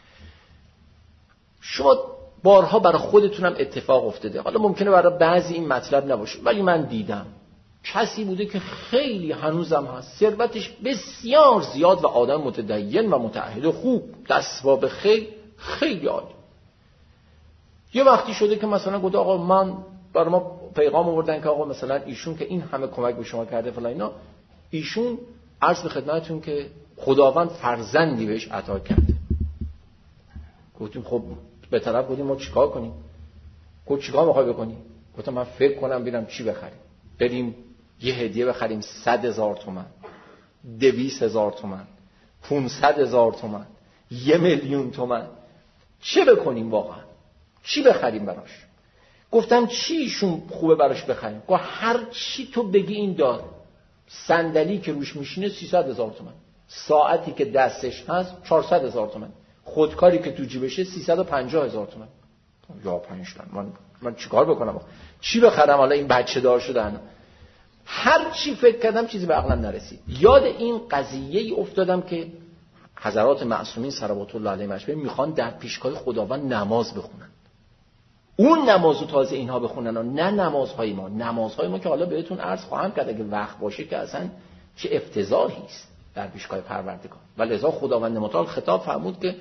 شما بارها برای خودتونم اتفاق افتاده، حالا ممکنه برای بعضی این مطلب نباشه ولی من دیدم کسی بوده که خیلی هنوزم هست، ثروتش بسیار زیاد و آدم متدین و متعهد و خوب، دستواب خیلی عالی. یه وقتی شده که مثلا گفت آقا من برای ما پیغام آوردن که آقا مثلا ایشون که این همه کمک به شما کرده فلان اینا، ایشون عرض به خدمتتون که خداوند فرزندی بهش عطا کرده. گفتیم خب به طرف گفتیم ما چیکار کنیم؟ گفت چیکار میخوای بکنی؟ گفتم من فکر کنم ببینم چی بخریم. بریم یه هدیه بخریم 100,000 تومان، 200,000 تومان، 500,000 تومان، 1,000,000 تومان. چه بکنیم واقعا؟ چی بخریم براش؟ گفتم چی ایشون خوبه براش بخریم؟ گفت هر چی تو بگی این دار. صندلی که روش میشینه 300,000 تومان، ساعتی که دستش هست 400,000 تومان، خودکاری که تو جیبشه 350,000 تومان. یا 5 تومن من چیکار بکنم؟ چی بخرم حالا این بچه دار شدن؟ هر چی فکر کردم چیزی به عقلم نرسید. یاد این قضیه افتادم که حضرات معصومین صلوات الله علیهم اجمعین میخوان در پیشگاه خداوند نماز بخونن. اون نمازو تازه اینها بخونن و نه نمازهای ما. نمازهای ما که حالا بهتون عرض خواهم کرد اگه وقت باشه که اصلا چه افتضاحی است در پیشگاه پروردگار. ولذا خداوند متعال خطاب فرمود که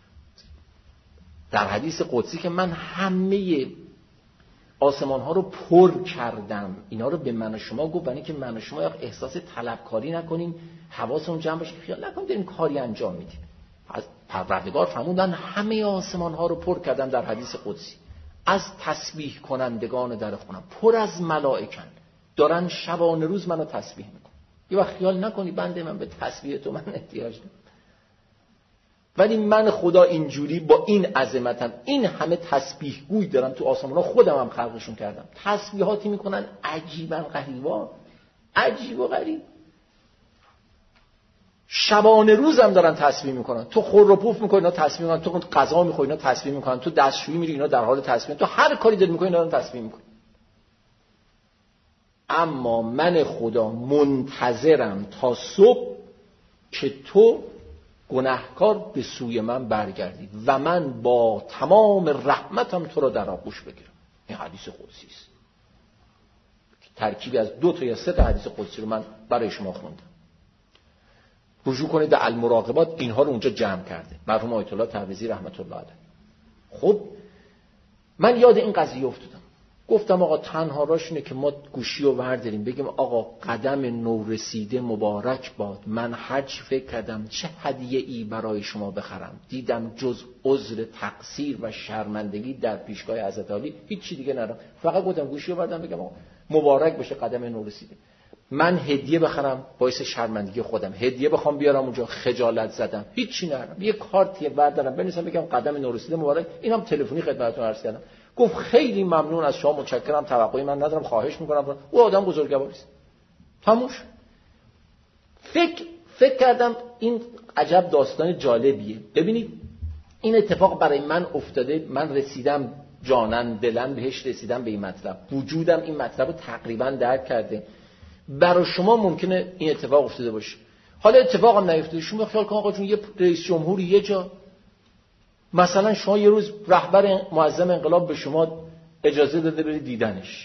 در حدیث قدسی که من همه آسمان ها رو پر کردم. اینا رو به من و شما گفت برای اینکه من و شما احساس طلبکاری نکنیم، حواسمون جمع باشه، خیال نکنیم داریم کاری انجام میدیم. از پروردگار فرمودن همه آسمان ها رو پر کردم در حدیث قدسی، از تسبیح کنندگان در خونم پر از ملائکن دارن شبانه روز منو تسبیح میکنن. یه وقت خیال نکنی بنده من به تسبیح تو من احتیاج دارم، ولی من خدا اینجوری با این عظمتم این همه تسبیح گوی دارم تو آسمونا، خودم هم خلقشون کردم، تسبیحاتی میکنن عجیبا غریبا، عجیب و غریب، شبانه روزم دارن تسبیح میکنن. تو خور و پوف میکنی اینا تسبیح میکنن، تو غذا میخوری اینا تسبیح میکنن، تو دستشویی میری اینا در حال تسبیح، تو هر کاری داری میکنی اینا دارن تسبیح میکنن. اما من خدا منتظرم تا صبح که تو گناهکار به سوی من برگردی و من با تمام رحمتم تو رو در آغوش بگیرم. این حدیث قدسی است. ترکیبی از 2 تا یا 3 تا حدیث قدسی رو من برای شما خوندم. رجوع کنید در المراقبات، اینها رو اونجا جمع کرده مرحوم آیت الله تبریزی رحمت الله علیه. خب من یاد این قضیه افتادم، گفتم آقا تنها راش اینه که ما گوشی رو برداریم بگیم آقا قدم نو رسیده مبارک باد، من هر چی فکر کردم چه هدیه ای برای شما بخرم، دیدم جز عذر تقصیر و شرمندگی در پیشگاه حضرت علی هیچ چی دیگه ندارم، فقط گفتم گوشی رو بردارم بگم آقا مبارک بشه قدم نو رسیده. من هدیه بخرم باعث شرمندگی خودم، هدیه بخوام بیارم اونجا خجالت زدم، هیچ چی ندارم، یه کارتی بردارم بنویسم بگم قدم نو رسیده مبارک. اینم تلفنی خدمتتون عرض کردم. گفت خیلی ممنون از شما، متشکرم، توقعی من ندارم، خواهش میکنم. او آدم بزرگواری است. تموش. فکر کردم این عجب داستان جالبیه. ببینید این اتفاق برای من افتاده، من رسیدم جانن دلن بهش رسیدم به این مطلب، وجودم این مطلب رو تقریبا درک کرده. برای شما ممکنه این اتفاق افتاده باشه، حالا اتفاق هم نیفتاده. شما خیال کن آقا جون یه رئیس جمهوری یه جا، مثلا شما یه روز رهبر معظم انقلاب به شما اجازه داده برید دیدنش،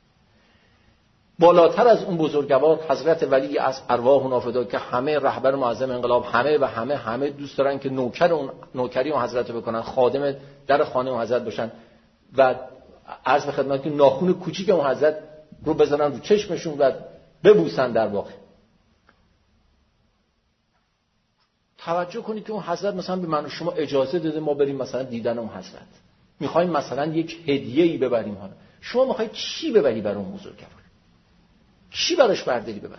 بالاتر از اون بزرگوار حضرت ولی از ارواح نافدا که همه رهبر معظم انقلاب همه دوست دارن که نوکری اون حضرت رو بکنن، خادم در خانه اون حضرت باشن و عرض به خدمت که ناخن کوچیک اون حضرت رو بزنن رو چشمشون و ببوسن. در واقع توجه کنید که اون حضرت مثلا به من و شما اجازه داده ما بریم مثلا دیدن اون حضرت، میخوایم مثلا یک هدیه‌ای ببریم. حالا شما میخواید چی ببری برای اون بزرگوار؟ چی براش برداری ببری؟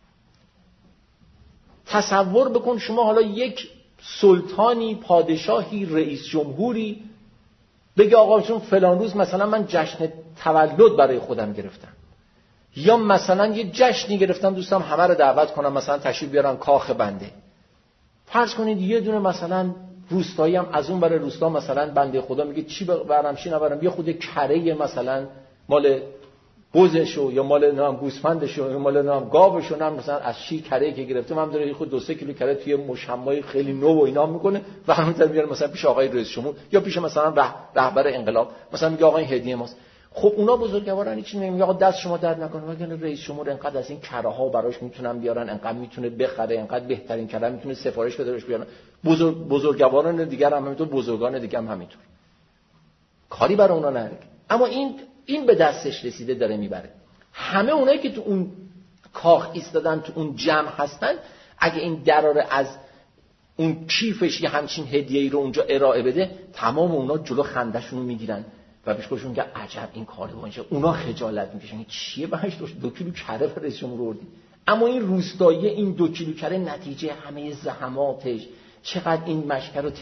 تصور بکن شما حالا یک سلطانی، پادشاهی، رئیس جمهوری بگه آقا چون فلان روز مثلا من جشن تولد برای خودم گرفتم، یا مثلا یه جشنی گرفتم دوستم همه رو دعوت کنم مثلا تشریف بیارن کاخ بنده. فرض کنید یه دونه مثلا روستایی هم از اون برای روستا مثلا بنده خدا میگه چی برم چی نبرم، یه خود کره مثلا مال بزشو یا مال نام گوسفندشو یا مال نام گاوشو، نام مثلا از شیر کره که گرفته من داره خود 2-3 کیلو کره توی مشمای خیلی نو و اینا میکنه و همونطور میاره مثلا پیش آقای رئیس جمهور یا پیش مثلا رهبر انقلاب، مثلا میگه آقا این هدیه ماست. خب اونا بزرگواران چی میگن؟ آقا دست شما درد نکنه، مگه رئیس جمهور انقدر از این کره ها براش میتونن بیارن، انقدر میتونه بخره، انقدر بهترین کره میتونه سفارش بده بهش بیارن. بزرگواران دیگر هم همینطور، بزرگان دیگه هم همینطور، کاری برای اونا نداره. اما این به دستش رسیده داره میبره. همه اونایی که تو اون کاخ ایستادن، تو اون جمع هستن، اگه این دراره از اون کیفش یه همچین هدیه‌ای رو اونجا ارائه بده، تمام اونا جلو خنده‌شون رو میگیرن و بهش خودشون میگن عجب این کاره باشه. اونا خجالت میکشن، چیه بهش 2 کیلو کره برای شما رو آوردی. اما این روستایی این 2 کیلو کره نتیجه همه زحماتش، چقدر این مشکل رو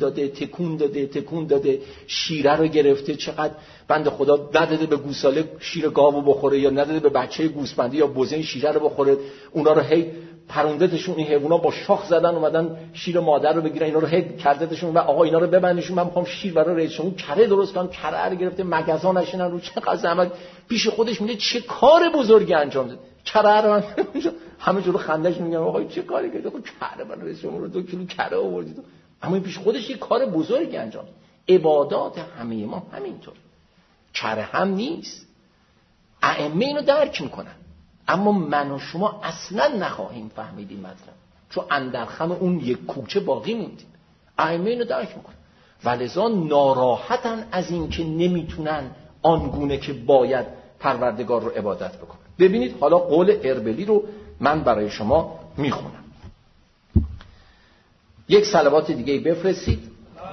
تکون داده، شیره رو گرفته، چقدر بنده خدا نداده به گوساله شیر گاوو بخوره یا نداده به بچه گوسفندی یا بزه شیره رو بخوره، اونا رو هی پروندتشون، این حیونا با شاخ زدن اومدن شیر مادر رو بگیرن، اینا رو هی کردتشون و آقا اینا رو ببندشون، من میخوام شیر برای رئیس جمهور کره درست کنم، کره رو گرفته مگزا نشینن رو، چقدر زحمت. پیش خودش میگه چه کار بزرگی انجام داد، کره رو همه جلو خندش میگن آقا چه کاری کردی، خب کره برای رئیس جمهور 2 کیلو کره آوردید. اما این پیش خودش یه کار بزرگی انجام داد. عبادات همه ما همینطور، کره هم نیست. ائمه اینو درک میکنن، اما من و شما اصلا نخواهیم فهمید این مطلب، چون اندرخم اون یک کوچه باقی موندیم. ائمه اینو درک میکنن ولذا ناراحتن از این که نمیتونن آنگونه که باید پروردگار رو عبادت بکنن. ببینید حالا قول اربلی رو من برای شما میخونم. یک صلوات دیگه بفرستید.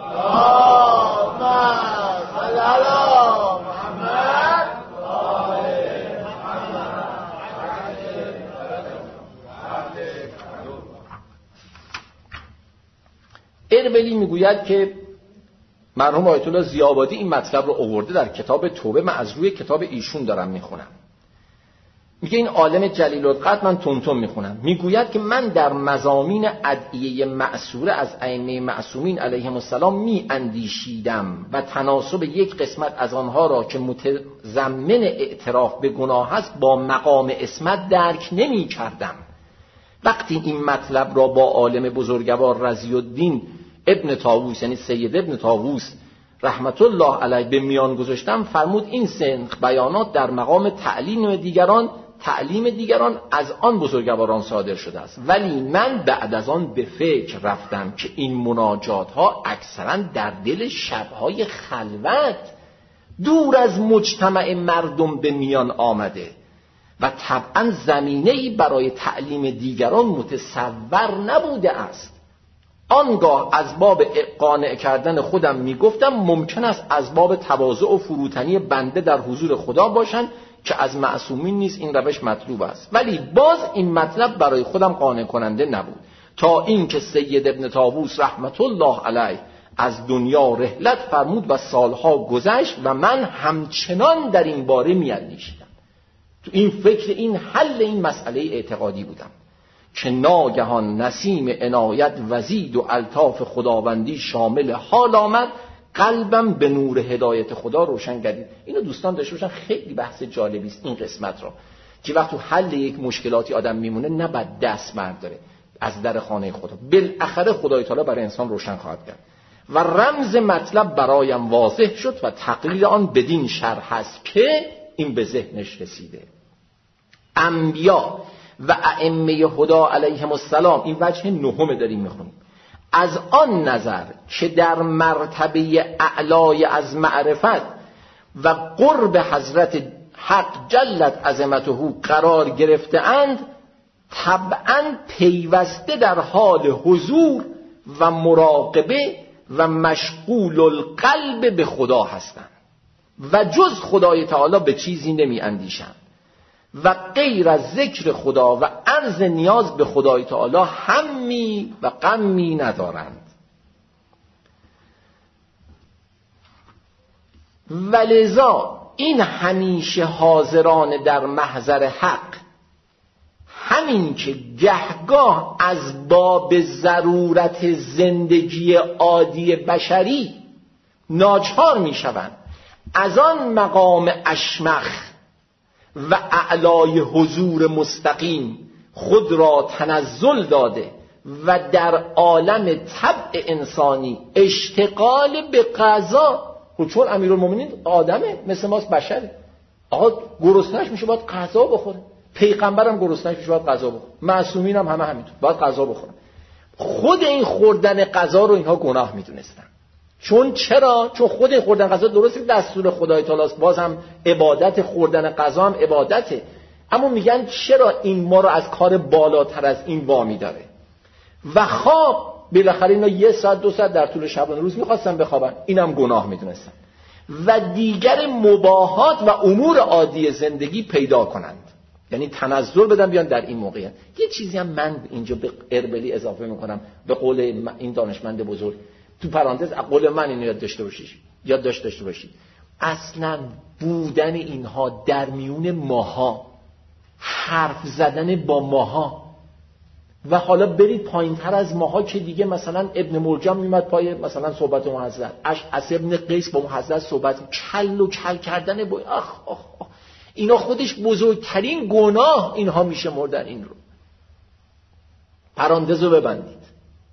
اربلی میگوید که مرحوم آیت الله ضیاءآبادی این مطلب رو آورده در کتاب توبه، من از روی کتاب ایشون دارم میخونم. میگه این عالم جلیل القدر، من تونتون میخونم، میگوید که من در مضامین ادعیه معصوره از ائمه معصومین علیهم السلام میاندیشیدم و تناسب یک قسمت از آنها را که متضمن اعتراف به گناه است با مقام عصمت درک نمی کردم. وقتی این مطلب را با عالم بزرگوار رضی الدین ابن طاووس، یعنی سید ابن طاووس رحمت الله علیه به میان گذاشتم، فرمود این سنخ بیانات در مقام تعلیم دیگران از آن بزرگواران صادر شده است، ولی من بعد از آن به فکر رفتم که این مناجات ها اکثرا در دل شبهای خلوت دور از مجتمع مردم به میان آمده و طبعا زمینه‌ای برای تعلیم دیگران متصور نبوده است. آنگاه از باب قانع کردن خودم میگفتم ممکن است از باب تواضع و فروتنی بنده در حضور خدا باشند که از معصومین نیست این روش مطلوب است، ولی باز این مطلب برای خودم قانع کننده نبود تا اینکه سید ابن طاووس رحمت الله علیه از دنیا رحلت فرمود و سالها گذشت و من همچنان در این باره میاندیشیدم، تو این فکر این حل این مسئله اعتقادی بودم که ناگهان نسیم عنایت وزید و الطاف خداوندی شامل حال آمد، قلبم به نور هدایت خدا روشن گردید. اینو دوستان داشته باشن، خیلی بحث جالبی است این قسمت را، که وقتی حل یک مشکلاتی آدم میمونه نباید دست برداره از در خانه خدا، بالاخره خدای تعالی برای انسان روشن خواهد کرد. و رمز مطلب برایم واضح شد و تقریر آن بدین شرح است که این به ذهنش رسیده. انبیا و ائمه هدا علیهم السلام، این وجه نهم داریم میخونیم، از آن نظر که در مرتبه اعلای از معرفت و قرب حضرت حق جلت عظمته قرار گرفته اند، طبعاً پیوسته در حال حضور و مراقبه و مشغول القلب به خدا هستند و جز خدای تعالی به چیزی نمی اندیشند و غیر از ذکر خدا و عرض نیاز به خدای تعالی همی و غمی ندارند. ولذا این همیشه حاضران در محضر حق، همین که گهگاه از باب ضرورت زندگی عادی بشری ناچار می شوند از آن مقام اشمخ و اعلای حضور مستقیم خود را تنزل داده و در عالم طبع انسانی اشتغال به قضا، چون امیرالمومنین آدمه مثل ماست، بشره، آقا گرسنه‌اش میشه باید غذا بخوره، پیغمبرم گرسنه‌اش میشه باید غذا بخوره، معصومین هم همه همینطور باید غذا بخورن. خود این خوردن غذا رو اینها گناه میدونستن. چرا؟ چون خود این خوردن غذا درسته دستور خدای تعالی است، بازم عبادت، خوردن غذا هم عبادته، اما میگن چرا این ما رو از کار بالاتر از این وامی داره. و خواب، بالاخره اینا 1 ساعت 2 ساعت در طول شبانه روز میخواستن بخوابن، اینم گناه میدونستن. و دیگر مباحات و امور عادی زندگی پیدا کنند، یعنی تنزل بدن بیان در این موقعیت. یه چیزی هم من اینجا به اربلی اضافه میکنم، به قول این دانشمند بزرگ، تو پرانتز قول من اینو یاد داشته باشید. اصلا بودن اینها در میون ماها، حرف زدن با ماها، و حالا برید پایین تر از ماها که دیگه مثلا ابن مرجم میمد پای مثلا صحبت با حضرت، اشعث ابن قیس با حضرت صحبت، کل و کل کردن با اینا خودش بزرگترین گناه اینها میشه مردن. این رو پرانتز رو ببندید.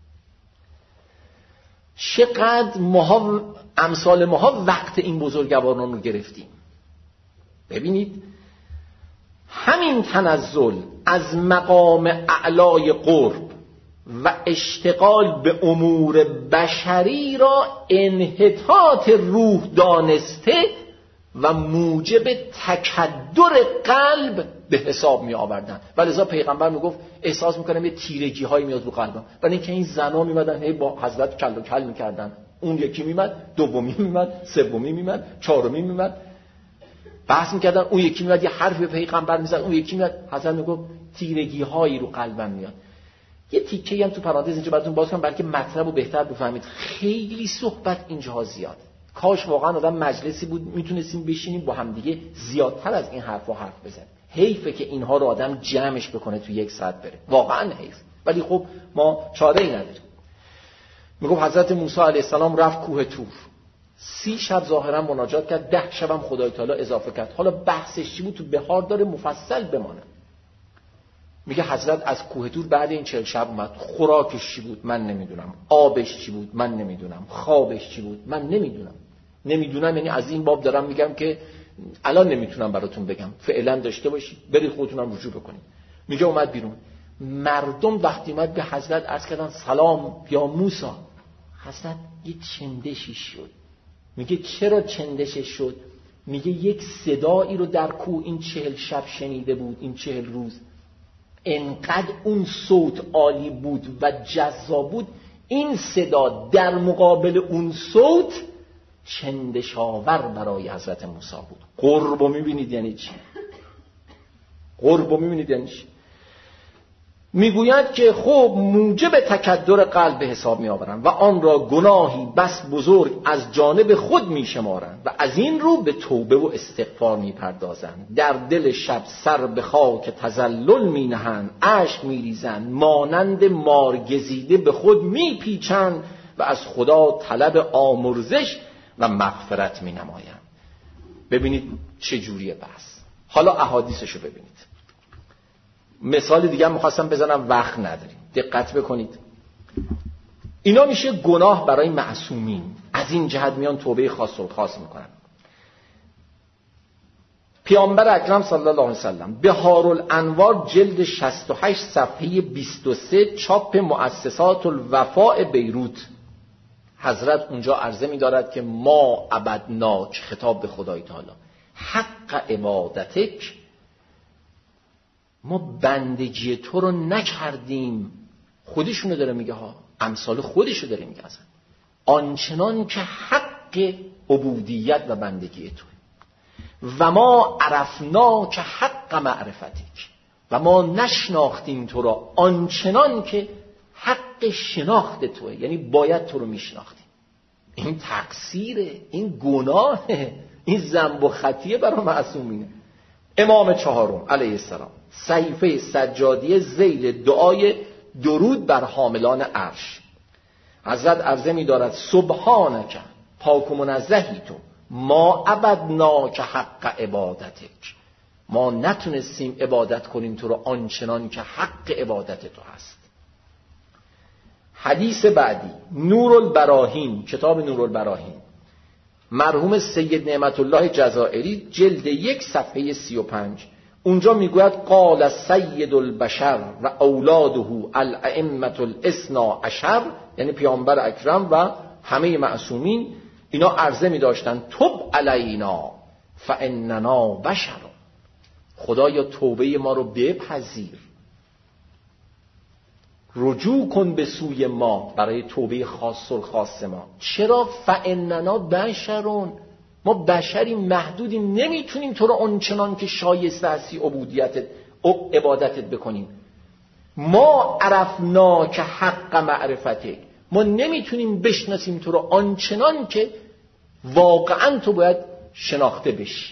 چقدر ماها امثال ماها وقت این بزرگواران رو گرفتیم. ببینید همین تنزل از مقام اعلای قرب و اشتغال به امور بشری را انحطاط روح دانسته و موجب تکدر قلب به حساب می آوردن. ولذا پیغمبر می گفت احساس میکنم یه تیرگی هایی میاد رو قلبم، ولی اینکه این زنا میمدن هی با حضرت کل و کل میکردن، اون یکی میمد، دومی میمد، سومی میمد، چهارمی میمد، بحث میکردن، اون یکی میاد یه حرف به پیغمبر میزد، اون یکی میاد، حضرت میگفت تیرگی هایی رو قلبم میاد. یه تیکه هم تو پرانتز اینجا براتون باز کنم بلکه مطلب رو بهتر بفهمید. خیلی صحبت اینجا زیاد، کاش واقعا آدم مجلسی بود میتونستیم بشینیم با هم دیگه زیادتر از این حرف بزنیم. حیفه که اینها رو آدم جمعش بکنه تو 1 ساعت بره، واقعا حیف، ولی خب ما چاره ای نداریم. میگم حضرت موسی علیه السلام رفت کوه طور، 30 شب ظاهرا مناجات کرد، 10 شب هم خدای تعالی اضافه کرد. حالا بحثش چی بود تو بهار داره مفصل بمانه. میگه حضرت از کوه طور بعد این 40 شب اومد، خوراکش چی بود من نمیدونم، آبش چی بود من نمیدونم، خوابش چی بود من نمیدونم، یعنی از این باب دارم میگم که الان نمیتونم براتون بگم، فعلا داشته باشید، برید خودتونم رجوع بکنید. میگه اومد بیرون، مردم وقتی اومد به حضرت عرض کردن سلام یا موسی، حضرت یه چندشی شد. میگه چرا چندشش شد؟ میگه یک صدایی رو در کوه این 40 شب شنیده بود، این 40 روز انقدر اون صوت عالی بود و جذاب بود، این صدا در مقابل اون صوت چندشاور برای حضرت موسی بود. قربو میبینید یعنی چی؟ قربو میبینید یعنی چی؟ میگوید که خب موجب تکدر قلب به حساب میآورند و آن را گناهی بس بزرگ از جانب خود میشمارند و از این رو به توبه و استغفار میپردازند. در دل شب سر به خاک تذلل مینهند، اشک میریزند، مانند مارگزیده به خود میپیچند و از خدا طلب آمرزش و مغفرت مینمایند. ببینید چه جوریه بس. حالا احادیثشو ببینید. مثال دیگه هم می‌خواستم بزنم، وقت نداریم، دقت بکنید. اینا میشه گناه برای معصومین، از این جهت میان توبه خاص الخاص میکنن. پیامبر اکرم صلی الله علیه وسلم بهارالانوار جلد 68 صفحه 23 چاپ مؤسسات الوفاء بیروت، حضرت اونجا عرضه می‌دارد که ما عبدناک، خطاب به خدای تعالی، حق عبادتک، ما بندگی تو رو نکردیم. خودشونو داره میگه ها، امثال خودشو داره میگه اصلا، آنچنان که حق عبودیت و بندگی تو، و ما عرفنا که حق معرفتک، و ما نشناختیم تو را آنچنان که حق شناخت توه، یعنی باید تو رو میشناختیم. این تقصیره، این گناهه، این ذنب و خطیه برای معصومینه. امام چهارم علیه السلام صحیفه سجادیه ذیل دعای درود بر حاملان عرش، حضرت عرضه می دارد سبحانک، پاک و منزهی تو، ما عبدناک حق عبادتک، ما نتونستیم عبادت کنیم تو رو آنچنان که حق عبادت تو هست. حدیث بعدی نور البراهین، کتاب نور البراهین، مرحوم سید نعمت الله جزائری جلد 1 صفحه 35، اونجا میگوید قال سید البشر و اولاده الائمه الاثنا عشر، یعنی پیامبر اکرم و همه معصومین، اینا عرضه می‌داشتن توب علینا فاننا بشر، خدایا توبه ما رو بپذیر، رجوع کن به سوی ما برای توبه خاص الخاص ما. چرا؟ فاننا بشرون، ما بشری محدودیم، نمیتونیم تو رو آنچنان که شایسته هستی عبودیتت و عبادتت بکنیم. ما عرفنا که حق معرفته، ما نمیتونیم بشناسیم تو رو آنچنان که واقعا تو باید شناخته بشی.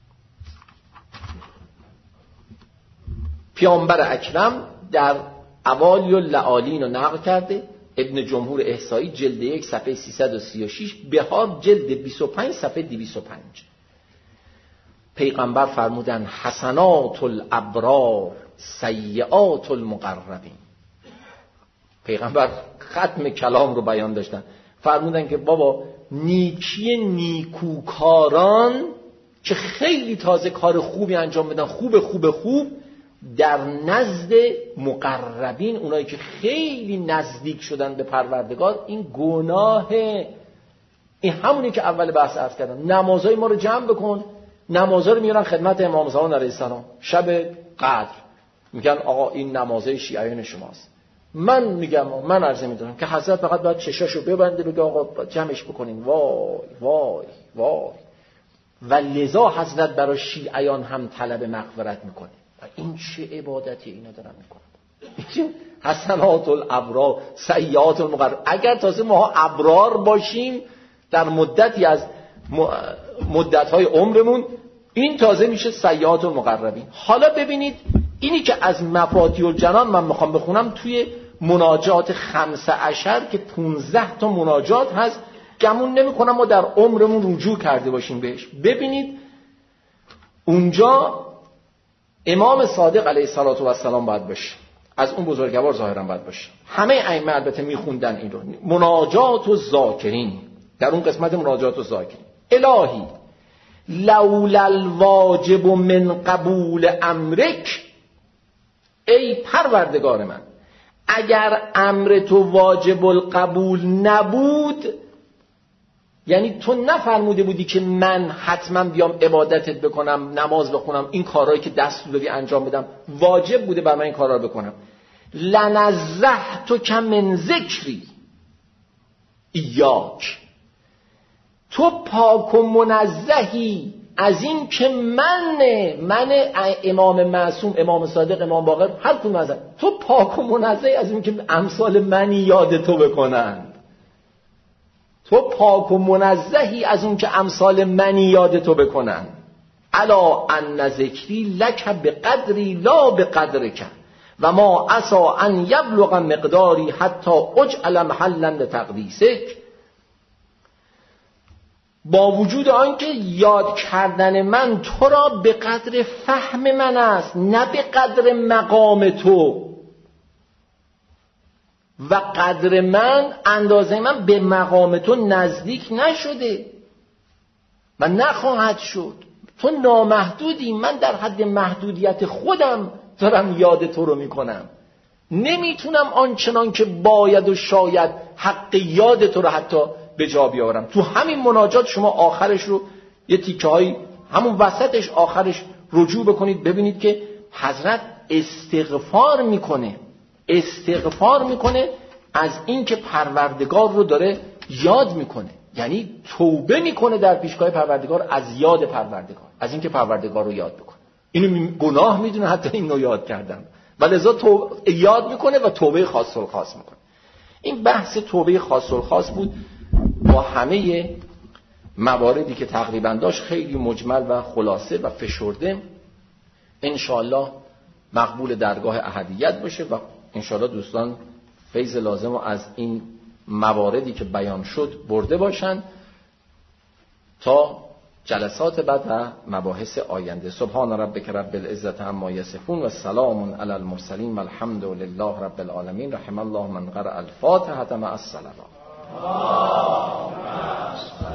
پیامبر اکرم در اوالی اللعالین رو نقل کرده، ابن جمهور احصایی جلد 1 صفحه 336، بهار جلد 25 صفحه 205. پیغمبر فرمودن حسنات الابرار سیئات المقربین. پیغمبر ختم کلام رو بیان داشتن، فرمودن که بابا نیکی نیکوکاران که خیلی تازه کار خوبی انجام بدن، خوب در نزد مقربین، اونایی که خیلی نزدیک شدن به پروردگار، این گناهه. این همونی که اول بحث عرض کردم، نمازهای ما رو جمع بکن، نمازها رو میارن خدمت امام زمان علیه السلام شب قدر، میگن آقا این نمازهای شیعیان شماست. من میگم، من عرضه میدونم که حضرت فقط باید چشاشو ببنده بگه آقا جمعش بکنین. وای وای وای. و لذا حضرت برای شیعیان هم طلب مغفرت میکنه. این چه عبادتی اینا دارن میکنن؟ حسنات الابرار سیئات المقربین. اگر تازه ما ابرار باشیم در مدتی از مدت‌های عمرمون، این تازه میشه سیئات المقربین. حالا ببینید اینی که از مفاتیح الجنان من میخوام بخونم توی مناجات 15 که 15 تا مناجات هست، گمون نمی‌کنم ما در عمرمون رجوع کرده باشیم بهش. ببینید اونجا امام صادق علیه السلام باید باشه، از اون بزرگوار ظاهرا باید باشه. همه ائمه البته میخوندن این رو، مناجات و ذاکرین. در اون قسمت مناجات و ذاکرین، الهی لولا الواجب من قبول امرک، ای پروردگار من اگر امر تو واجب القبول نبود، یعنی تو نفرموده بودی که من حتما بیام عبادتت بکنم، نماز بخونم، این کارهایی که دست دادی انجام بدم، واجب بوده بر من این کارا رو بکنم، لنزهتک من ذکری ایاک، تو پاک و منزهی از این که من امام معصوم، امام صادق، امام باقر، هر کدوم از تو پاک و منزه از این که امثال منی یاد تو بکنن. تو پاک و منزهی از اون که امثال منی یاد تو بکنن. الا ان ذکری لک بقدری لا بقدرک و ما عسى ان یبلغ مقداری حتی اجعل محلا لتقدیسک. با وجود آنکه یاد کردن من تو را به قدر فهم من است، نه به قدر مقام تو، و قدر من، اندازه من به مقام تو نزدیک نشده و نخواهد شد. تو نامحدودی، من در حد محدودیت خودم دارم یاد تو رو میکنم. نمیتونم آنچنان که باید و شاید حق یاد تو رو حتی به جا بیارم. تو همین مناجات شما آخرش رو یه تیکه هایی، همون وسطش آخرش رجوع بکنید، ببینید که حضرت استغفار میکنه از این که پروردگار رو داره یاد میکنه. یعنی توبه میکنه در پیشگاه پروردگار از یاد پروردگار، از این که پروردگار رو یاد بکنه. اینو گناه میدونه حتی اینو یاد کردن، ولی لذا یاد میکنه و توبه خاص الخاص میکنه. این بحث توبه خاص الخاص بود با همه مواردی که تقریبا داشت، خیلی مجمل و خلاصه و فشرده. انشاءالله مقبول درگاه احدیت باشه و انشاءالله دوستان فیض لازم رو از این مواردی که بیان شد برده باشن تا جلسات بعد و مباحث آینده. سبحان ربک رب العزة عما یصفون و سلام علی المرسلین و الحمد لله رب العالمین. رحم الله من قرأ الفاتحة مع الصلوات.